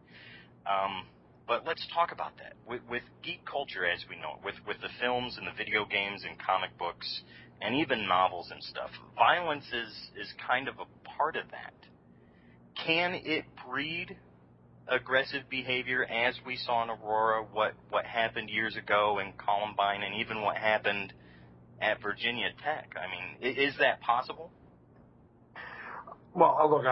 But let's talk about that with geek culture as we know it, with the films and the video games and comic books and even novels and stuff. Violence is kind of a part of that. Can it breed aggressive behavior as we saw in Aurora, what happened years ago in Columbine, and even what happened at Virginia Tech? I mean, is that possible? Well, look,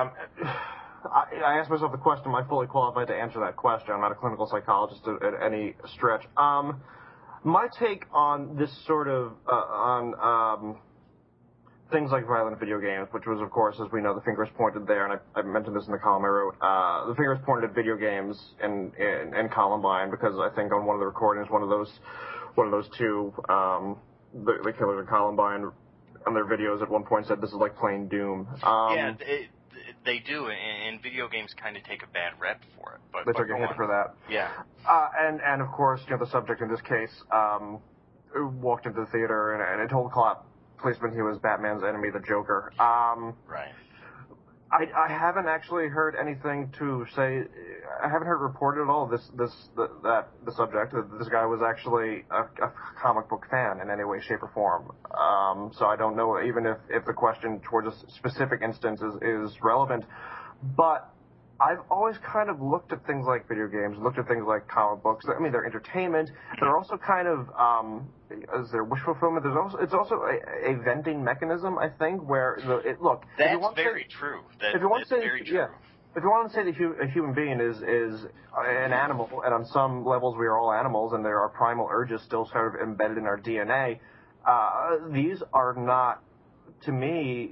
I asked myself the question, am I fully qualified to answer that question? I'm not a clinical psychologist at any stretch. My take on this sort of, on things like violent video games, which was, of course, as we know, the fingers pointed there, and I mentioned this in the column I wrote, the fingers pointed at video games in Columbine, because I think on one of the recordings, one of those two, the killers of Columbine, on their videos at one point said this is like playing Doom. Yeah, they do, and video games kind of take a bad rep for it. But they took a hit for that. Yeah. And of course, you know, the subject in this case walked into the theater and it told policeman he was Batman's enemy, the Joker. Right. I haven't actually heard anything to say. I haven't heard reported at all the subject that this guy was actually a comic book fan in any way, shape, or form. So I don't know even if the question towards a specific instance is relevant. But I've always kind of looked at things like video games, looked at things like comic books. I mean, they're entertainment. They're also kind of, is there wish fulfillment? It's also a venting mechanism, I think, where look. That's very true. That's very true. Yeah. If you want to say that a human being is an animal, and on some levels we are all animals, and there are primal urges still sort of embedded in our DNA, these are not, to me,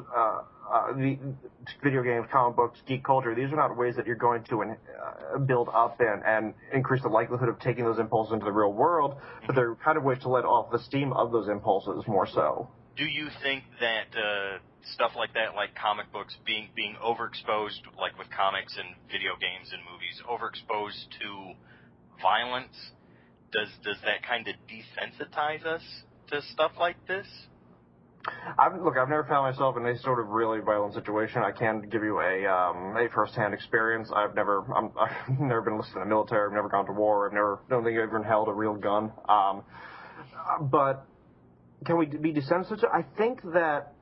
the video games, comic books, geek culture, these are not ways that you're going to build up and increase the likelihood of taking those impulses into the real world, but they're kind of ways to let off the steam of those impulses more so. Do you think that stuff like that, like comic books being overexposed, like with comics and video games and movies, overexposed to violence, does that kind of desensitize us to stuff like this? I've never found myself in a sort of really violent situation. I can't give you a first-hand experience. I've never been enlisted in the military. I've never gone to war. Don't think I've even held a real gun. But can we be desensitized? I think that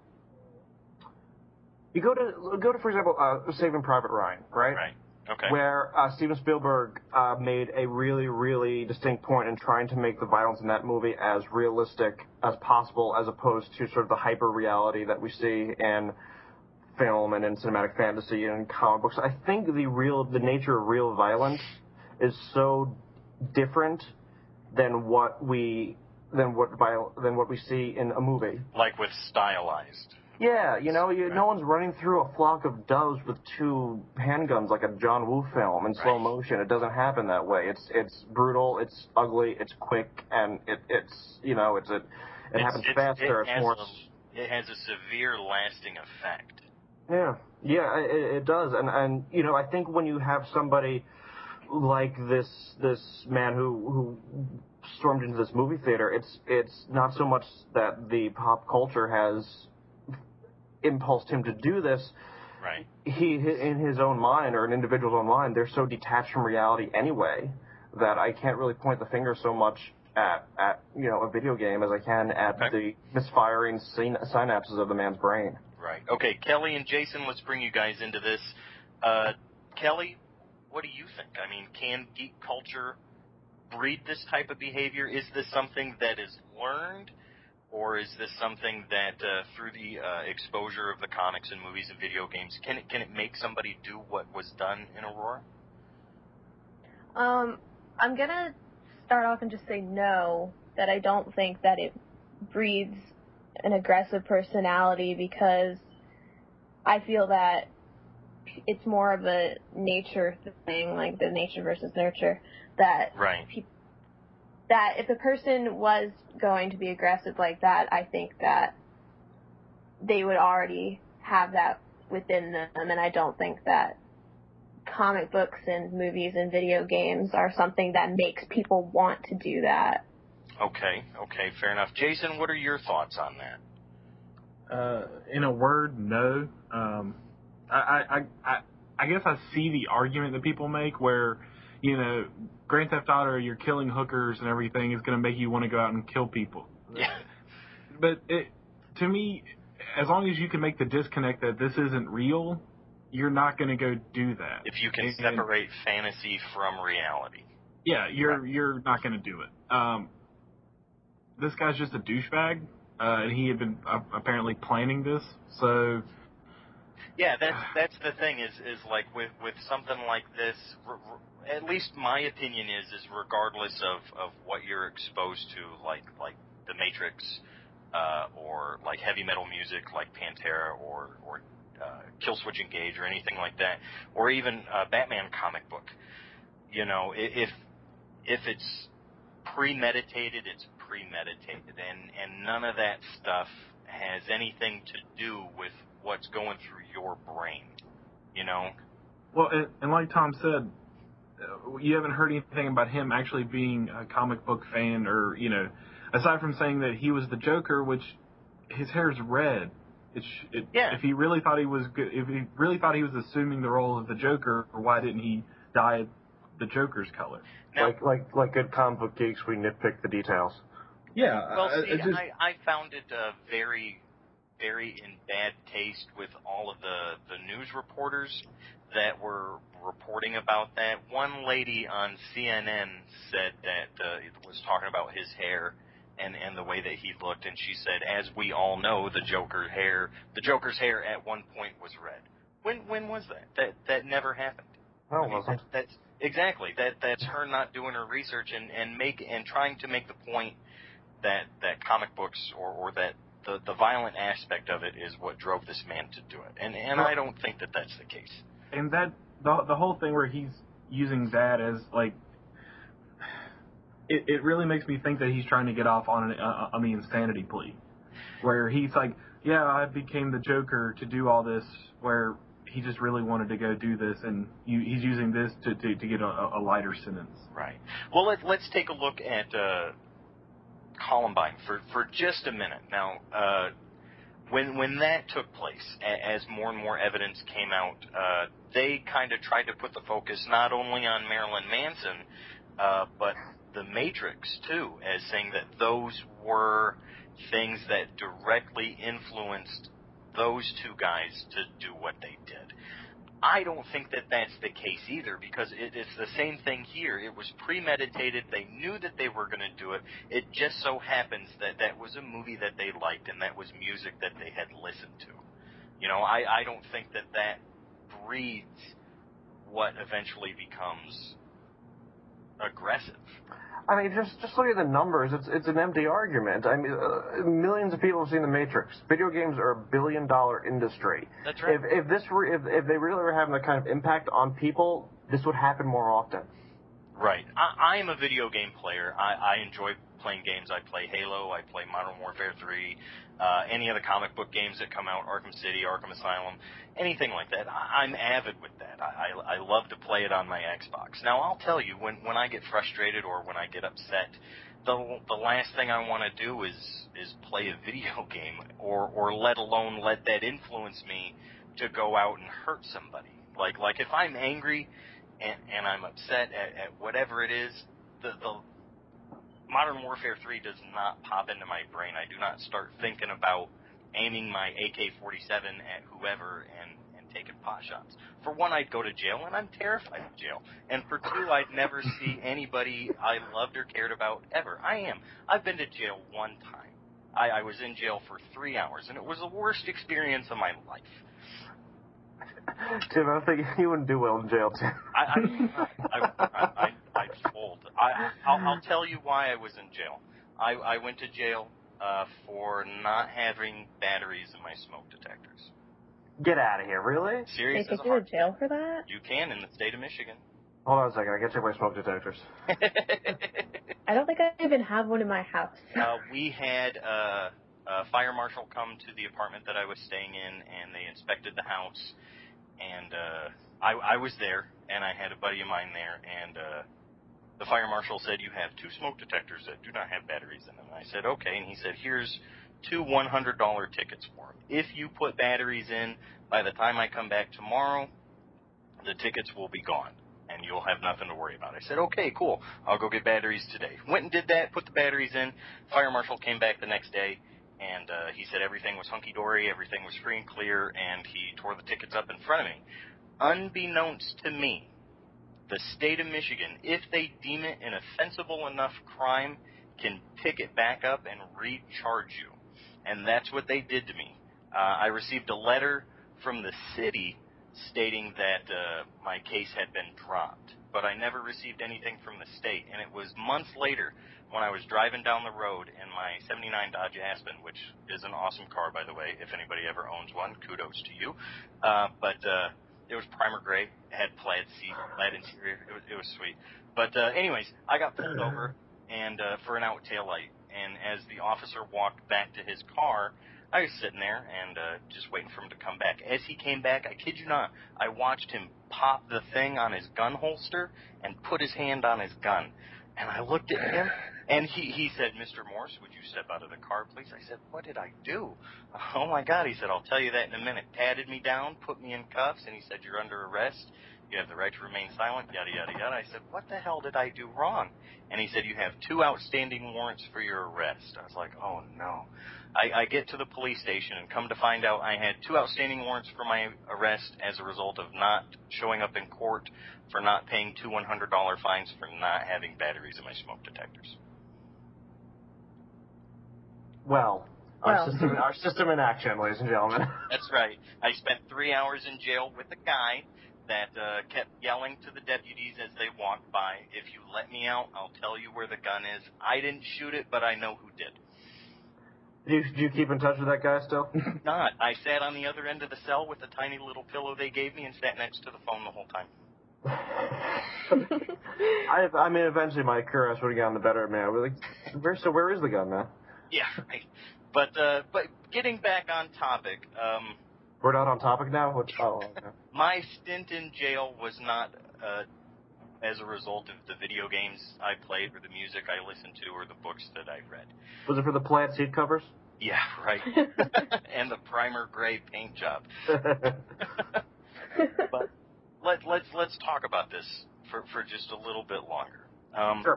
you go to for example, Saving Private Ryan, right? Right. Okay. Where Steven Spielberg made a really, really distinct point in trying to make the violence in that movie as realistic as possible, as opposed to sort of the hyper reality that we see in film and in cinematic fantasy and in comic books. I think the nature of real violence is so different than what we see in a movie. Like with stylized. Yeah, no one's running through a flock of doves with 2 handguns like a John Woo film in slow motion. It doesn't happen that way. It's brutal, it's ugly, it's quick, and it happens faster. It has a severe lasting effect. Yeah, it does, and I think when you have somebody like this man who stormed into this movie theater, it's not so much that the pop culture has impulsed him to do this. Right. He, in his own mind, or an individual's own mind, they're so detached from reality anyway that I can't really point the finger so much at a video game as I can at the misfiring synapses of the man's brain. Right. Okay, Kelly and Jason, let's bring you guys into this. Kelly, what do you think? I mean, can geek culture breed this type of behavior? Is this something that is learned? Or is this something that, through the exposure of the comics and movies and video games, can it make somebody do what was done in Aurora? I'm gonna start off and just say no, that I don't think that it breeds an aggressive personality, because I feel that it's more of a nature thing, like the nature versus nurture, that that if a person was going to be aggressive like that, I think that they would already have that within them, and I don't think that comic books and movies and video games are something that makes people want to do that. Okay, fair enough. Jason, what are your thoughts on that? In a word, no. I guess I see the argument that people make where, Grand Theft Auto, you're killing hookers and everything is going to make you want to go out and kill people. Yeah. But to me, as long as you can make the disconnect that this isn't real, you're not going to go do that. If you can separate fantasy from reality. Yeah, you're not going to do it. This guy's just a douchebag, and he had been apparently planning this, so... Yeah, that's the thing is like with something like this, at least my opinion is regardless of what you're exposed to, like The Matrix, or like heavy metal music like Pantera or Killswitch Engage or anything like that, or even a Batman comic book, if it's premeditated, it's premeditated, and none of that stuff has anything to do with what's going through your brain, Well, and like Tom said, you haven't heard anything about him actually being a comic book fan, or aside from saying that he was the Joker, which his hair's red. If he really thought he was good, if he really thought he was assuming the role of the Joker, why didn't he dye the Joker's color? Now, like good comic book geeks, we nitpick the details. Yeah. Well, see, I found it very, very in bad taste with all of the news reporters that were reporting about that. One lady on CNN said that was talking about his hair and the way that he looked, and she said, as we all know, the Joker's hair at one point was red. When was that? That never happened. Oh, wasn't. That's exactly that's her not doing her research and trying to make the point that comic books or that the violent aspect of it is what drove this man to do it, and I don't think that that's the case. And that the whole thing where he's using that as like, it really makes me think that he's trying to get off on the insanity plea, where he's like, yeah, I became the Joker to do all this, where he just really wanted to go do this, and he's using this to get a lighter sentence. Right. Well, let's take a look at Columbine for just a minute. Now, when that took place, as more and more evidence came out, they kind of tried to put the focus not only on Marilyn Manson, but the Matrix, too, as saying that those were things that directly influenced those two guys to do what they did. I don't think that that's the case either, because it's the same thing here. It was premeditated. They knew that they were going to do it. It just so happens that that was a movie that they liked, and that was music that they had listened to. You know, I don't think that breeds what eventually becomes aggressive. I mean, just look at the numbers. It's an empty argument. I mean, millions of people have seen The Matrix. Video games are $1 billion industry. That's right. If they really were having that kind of impact on people, this would happen more often. Right. I am a video game player. I enjoy playing games. I play Halo. I play Modern Warfare 3. Any of the comic book games that come out, Arkham City, Arkham Asylum, anything like that. I'm avid with that. I love to play it on my Xbox. Now, I'll tell you, when I get frustrated or when I get upset, the last thing I want to do is play a video game or let alone let that influence me to go out and hurt somebody. Like if I'm angry and I'm upset at whatever it is, the Modern Warfare 3 does not pop into my brain. I do not start thinking about aiming my AK-47 at whoever and taking pot shots. For one, I'd go to jail, and I'm terrified of jail. And for two, I'd never see anybody I loved or cared about ever. I've been to jail one time. I was in jail for 3 hours, and it was the worst experience of my life. Tim, I think you wouldn't do well in jail, Tim. I'd fold. I'll tell you why I was in jail. I went to jail for not having batteries in my smoke detectors. Get out of here, really? Serious They take you to jail for that? You can in the state of Michigan. Hold on a second, I gotta check my smoke detectors. I don't think I even have one in my house. We had a fire marshal come to the apartment that I was staying in, and they inspected the house. And I was there, and I had a buddy of mine there, and the fire marshal said, "You have 2 smoke detectors that do not have batteries in them." And I said, "Okay," and he said, "Here's 2 $100 tickets for them. If you put batteries in, by the time I come back tomorrow, the tickets will be gone, and you'll have nothing to worry about." I said, "Okay, cool. I'll go get batteries today." Went and did that, put the batteries in. Fire marshal came back the next day, and he said everything was hunky-dory, everything was free and clear, and he tore the tickets up in front of me. Unbeknownst to me, the state of Michigan, if they deem it an offensible enough crime, can pick it back up and recharge you. And that's what they did to me. I received a letter from the city stating that my case had been dropped, but I never received anything from the state. And it was months later when I was driving down the road in my 79 Dodge Aspen, which is an awesome car, by the way. If anybody ever owns one, kudos to you. But it was primer gray, had plaid seat, plaid interior. It was sweet. But anyways, I got pulled over and for an out tail light. And as the officer walked back to his car, I was sitting there and just waiting for him to come back. As he came back, I kid you not, I watched him pop the thing on his gun holster and put his hand on his gun. And I looked at him, and he said, "Mr. Morse, would you step out of the car, please?" I said, "What did I do?" "Oh, my God." He said, "I'll tell you that in a minute." Patted me down, put me in cuffs, and he said, "You're under arrest. You have the right to remain silent, yada, yada, yada." I said, "What the hell did I do wrong?" And he said, "You have 2 outstanding warrants for your arrest." I was like, oh, no. I get to the police station and come to find out I had 2 outstanding warrants for my arrest as a result of not showing up in court, for not paying 2 $100 fines for not having batteries in my smoke detectors. Well, our system in action, ladies and gentlemen. That's right. I spent 3 hours in jail with a guy that kept yelling to the deputies as they walked by, "If you let me out, I'll tell you where the gun is." I didn't shoot it, but I know who did. Do you keep in touch with that guy still? Not. I sat on the other end of the cell with a tiny little pillow they gave me and sat next to the phone the whole time. I mean, eventually my curiosity would have gotten the better of me. I was like, so where is the gun, man? Yeah, right. But getting back on topic. We're not on topic now? Okay. My stint in jail was not as a result of the video games I played or the music I listened to or the books that I read. Was it for the plaid seat covers? Yeah, right. And the primer gray paint job. But let's talk about this for just a little bit longer. Sure.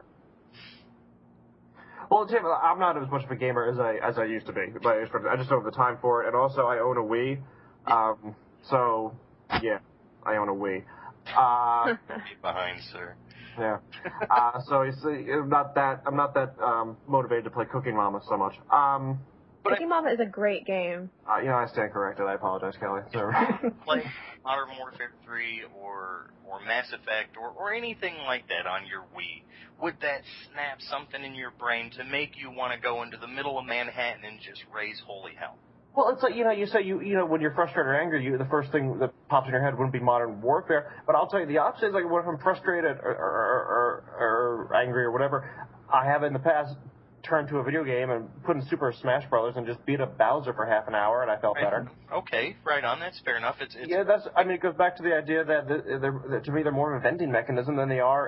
Well, Tim, I'm not as much of a gamer as I used to be. I just don't have the time for it, and also I own a Wii. So yeah, I own a Wii. Be behind, sir. Yeah. So you see, I'm not that motivated to play Cooking Mama so much. Cookie Mama is a great game. I stand corrected. I apologize, Kelly. So. Play Modern Warfare 3 or Mass Effect or anything like that on your Wii, would that snap something in your brain to make you want to go into the middle of Manhattan and just raise holy hell? Well, it's like, you say when you're frustrated or angry, the first thing that pops in your head wouldn't be Modern Warfare. But I'll tell you the opposite is, like, when I'm frustrated or angry or whatever, I have in the past turned to a video game and put in Super Smash Brothers and just beat up Bowser for half an hour, and I felt better. Okay, right on. That's fair enough. It's it goes back to the idea that to me they're more of a venting mechanism than they are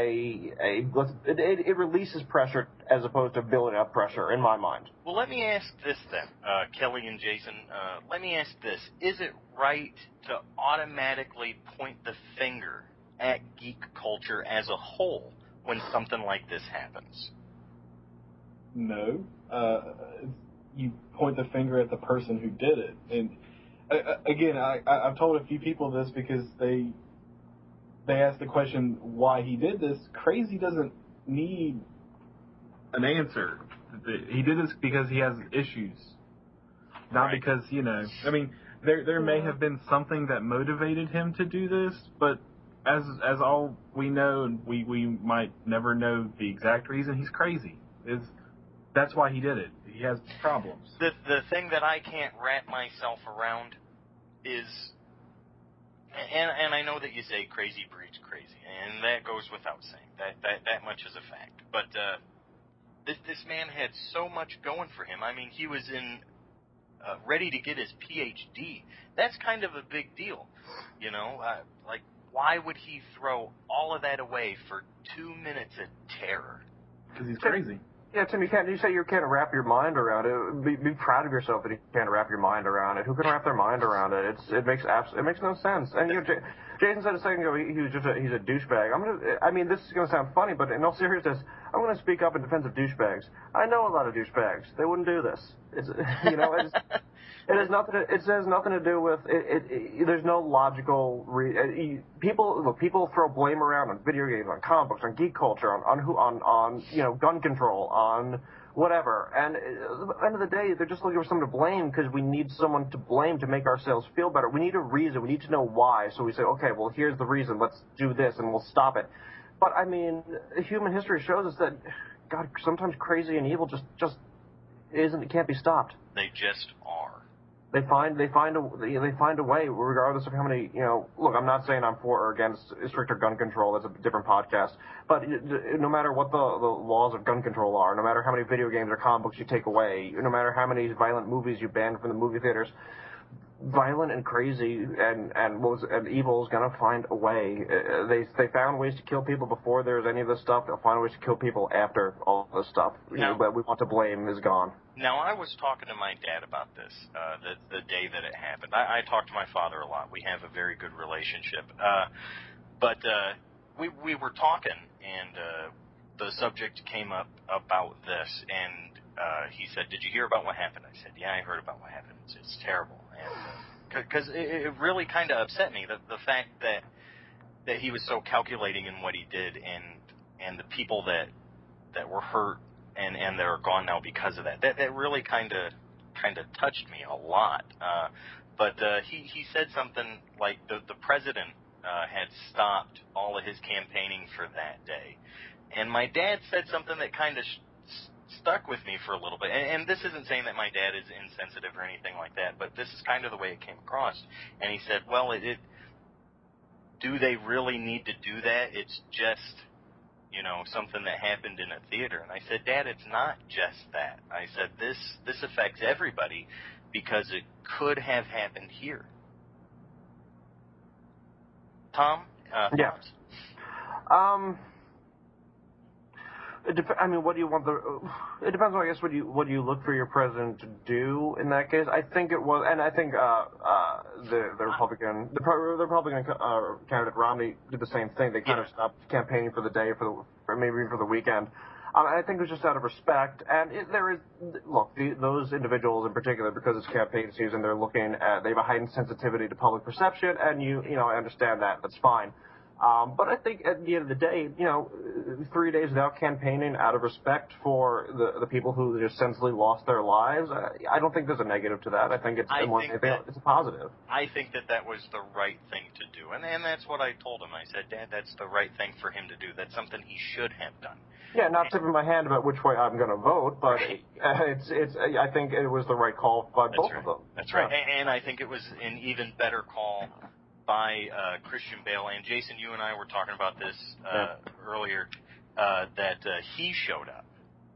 it releases pressure as opposed to building up pressure in my mind. Well, let me ask this then, Kelly and Jason. Let me ask this: is it right to automatically point the finger at geek culture as a whole when something like this happens? No. You point the finger at the person who did it. And again, I've told a few people this because they asked the question why he did this. Crazy doesn't need an answer. He did this because he has issues. Not because, I mean, there may have been something that motivated him to do this, but as all we know, and we might never know the exact reason, he's crazy. That's why he did it. He has problems. The thing that I can't wrap myself around is, and I know that you say crazy breeds crazy, and that goes without saying. That much is a fact. But this man had so much going for him. I mean, he was ready to get his PhD. That's kind of a big deal, like, why would he throw all of that away for 2 minutes of terror? Because he's crazy. Yeah, Tim, you say you can't wrap your mind around it. Be proud of yourself that you can't wrap your mind around it. Who can wrap their mind around it? It makes no sense. And Jason said a second ago he's a douchebag. This is gonna sound funny, but in all seriousness, I'm gonna speak up in defense of douchebags. I know a lot of douchebags. They wouldn't do this. It has nothing to do with it. There's no logical people throw blame around on video games, on comic books, on geek culture, on gun control, on whatever. And at the end of the day, they're just looking for someone to blame because we need someone to blame to make ourselves feel better. We need a reason. We need to know why. So we say, okay, well, here's the reason. Let's do this, and we'll stop it. But I mean, human history shows us that, God, sometimes crazy and evil just isn't. It can't be stopped. They just are. They find a way, regardless of how many. Look, I'm not saying I'm for or against stricter gun control. That's a different podcast. But no matter what the laws of gun control are, no matter how many video games or comic books you take away, no matter how many violent movies you ban from the movie theaters, violent and crazy and evil is gonna find a way. They found ways to kill people before there's any of this stuff. They'll find ways to kill people after all this stuff. But we want to blame is gone. Now, I was talking to my dad about this the day that it happened. I talk to my father a lot. We have a very good relationship. But we were talking, and the subject came up about this, and he said, "Did you hear about what happened?" I said, "Yeah, I heard about what happened. It's terrible." And because it really kind of upset me, the fact that he was so calculating in what he did, and the people that were hurt and that are gone now because of that. That really kind of touched me a lot. But he said something like the president had stopped all of his campaigning for that day, and my dad said something that kind of stuck with me for a little bit. And this isn't saying that my dad is insensitive or anything like that, but this is kind of the way it came across. And he said, "Well, do they really need to do that? It's just, something that happened in a theater." And I said, "Dad, it's not just that." I said, this affects everybody because it could have happened here. Tom, thoughts? What do you want it depends on, I guess, what you look for your president to do in that case. I think it was, and I think the Republican candidate Romney did the same thing. They kind of stopped campaigning for the day, maybe even for the weekend. I think it was just out of respect. And those individuals in particular, because it's campaign season, they have a heightened sensitivity to public perception, and I understand that. That's fine. But I think at the end of the day, 3 days without campaigning out of respect for the people who just sensibly lost their lives, I don't think there's a negative to that. I think it's it's a positive. I think that was the right thing to do. And that's what I told him. I said, Dad, that's the right thing for him to do. That's something he should have done. Yeah, not tipping my hand about which way I'm going to vote, but I think it was the right call by both of them. That's right. And I think it was an even better call by Christian Bale. And Jason, you and I were talking about this earlier, that he showed up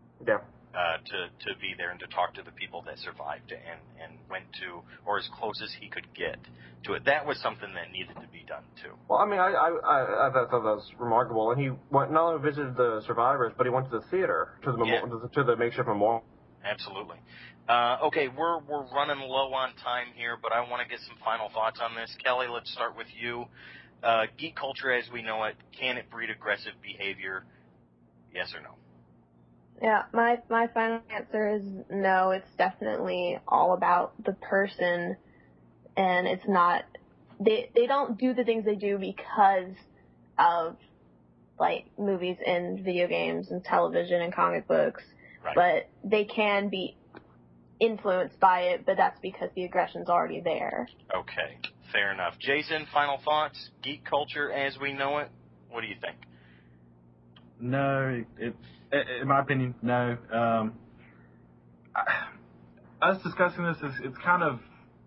to be there and to talk to the people that survived and went to, or as close as he could get to it. That was something that needed to be done, too. Well, I mean, I thought that was remarkable. And he not only visited the survivors, but he went to the theater, to the makeshift memorial. Absolutely. Okay, we're running low on time here, but I want to get some final thoughts on this. Kelly, let's start with you. Geek culture as we know it, can it breed aggressive behavior? Yes or no? Yeah, my final answer is no. It's definitely all about the person, and it's not. They don't do the things they do because of like movies and video games and television and comic books, right. But they can be influenced by it, but that's because the aggression's already there. Okay, fair enough. Jason, final thoughts? Geek culture as we know it, what do you think? No, in my opinion, no. Us discussing this it's kind of,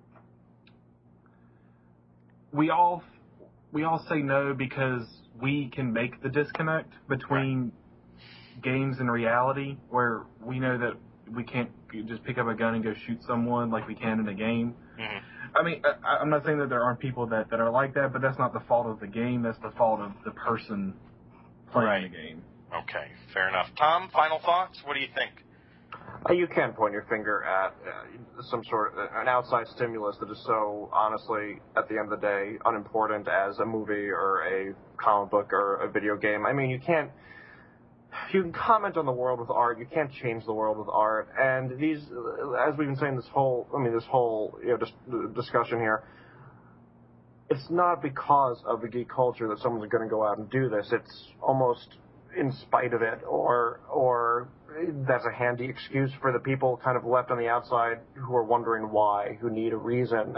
we all say no because we can make the disconnect between games and reality, where we know that we can't just pick up a gun and go shoot someone like we can in a game. Mm-hmm. I mean, I'm not saying that there aren't people that are like that, but that's not the fault of the game. That's the fault of the person playing the game. Okay, fair enough. Tom, final thoughts? What do you think? You can't point your finger at some sort of an outside stimulus that is so, honestly, at the end of the day, unimportant as a movie or a comic book or a video game. I mean, you can comment on the world with art. You can't change the world with art. And these, as we've been saying, this whole discussion here, it's not because of the geek culture that someone's going to go out and do this. It's almost in spite of it, or that's a handy excuse for the people kind of left on the outside who are wondering why, who need a reason.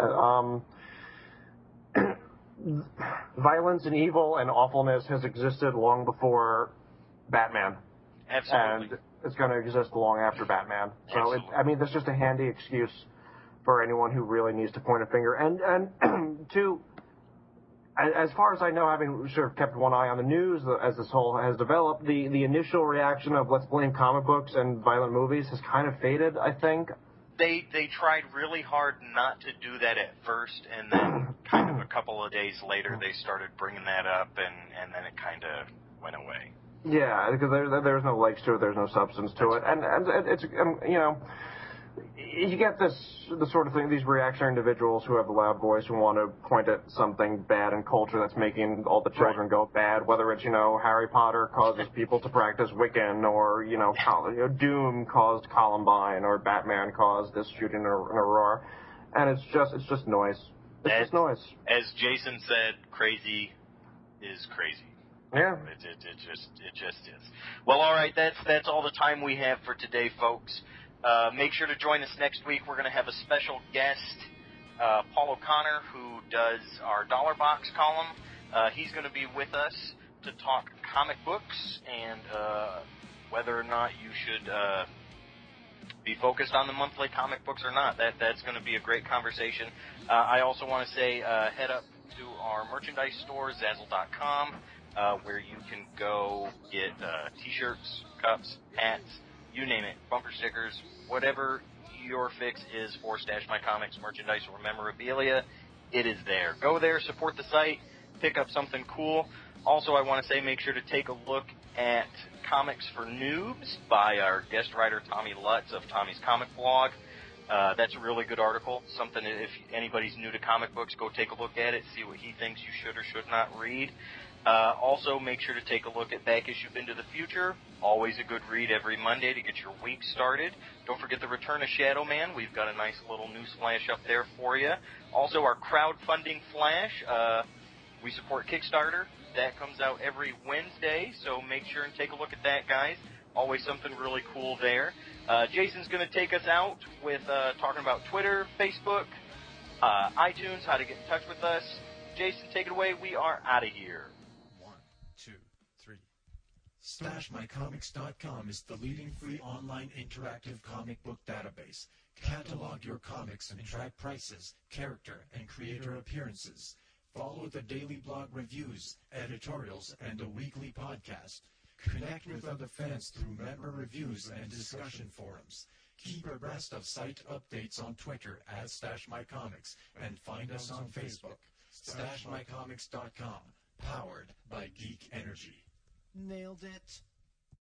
Violence and evil and awfulness has existed long before Batman. Absolutely. And it's going to exist long after Batman. So, that's just a handy excuse for anyone who really needs to point a finger. And to, as far as I know, having sort of kept one eye on the news as this whole has developed, the initial reaction of let's blame comic books and violent movies has kind of faded, I think. They tried really hard not to do that at first, and then kind of a couple of days later they started bringing that up, and then it kind of went away. Yeah, because there's no legs to it, there's no substance to it, and it's you get the sort of thing, these reactionary individuals who have a loud voice who want to point at something bad in culture that's making all the children go bad, whether it's, Harry Potter causes people to practice Wiccan, or, Doom caused Columbine, or Batman caused this shooting in Aurora. And it's just noise. It's just noise. As Jason said, crazy is crazy. Yeah. It just is. Well, all right, that's all the time we have for today, folks. Make sure to join us next week. We're going to have a special guest, Paul O'Connor, who does our Dollar Box column. He's going to be with us to talk comic books and whether or not you should be focused on the monthly comic books or not. That's going to be a great conversation. I also want to say head up to our merchandise store, Zazzle.com, where you can go get T-shirts, cups, hats, you name it, bumper stickers, whatever your fix is for Stash My Comics merchandise or memorabilia, it is there. Go there, support the site, pick up something cool. Also, I want to say make sure to take a look at Comics for Noobs by our guest writer Tommy Lutz of Tommy's Comic Blog. That's a really good article. Something, if anybody's new to comic books, go take a look at it, see what he thinks you should or should not read. Also, make sure to take a look at Back Issue Into the Future. Always a good read every Monday to get your week started. Don't forget the return of Shadow Man. We've got a nice little news flash up there for you. Also, our crowdfunding flash. We support Kickstarter. That comes out every Wednesday, so make sure and take a look at that, guys. Always something really cool there. Jason's going to take us out with talking about Twitter, Facebook, iTunes, how to get in touch with us. Jason, take it away. We are out of here. 1, 2, 3. StashMyComics.com is the leading free online interactive comic book database. Catalog your comics and track prices, character, and creator appearances. Follow the daily blog reviews, editorials, and a weekly podcast. Connect with other fans through member reviews and discussion forums. Keep abreast of site updates on Twitter at StashMyComics and find us on Facebook. StashMyComics.com, powered by Geek Energy. Nailed it.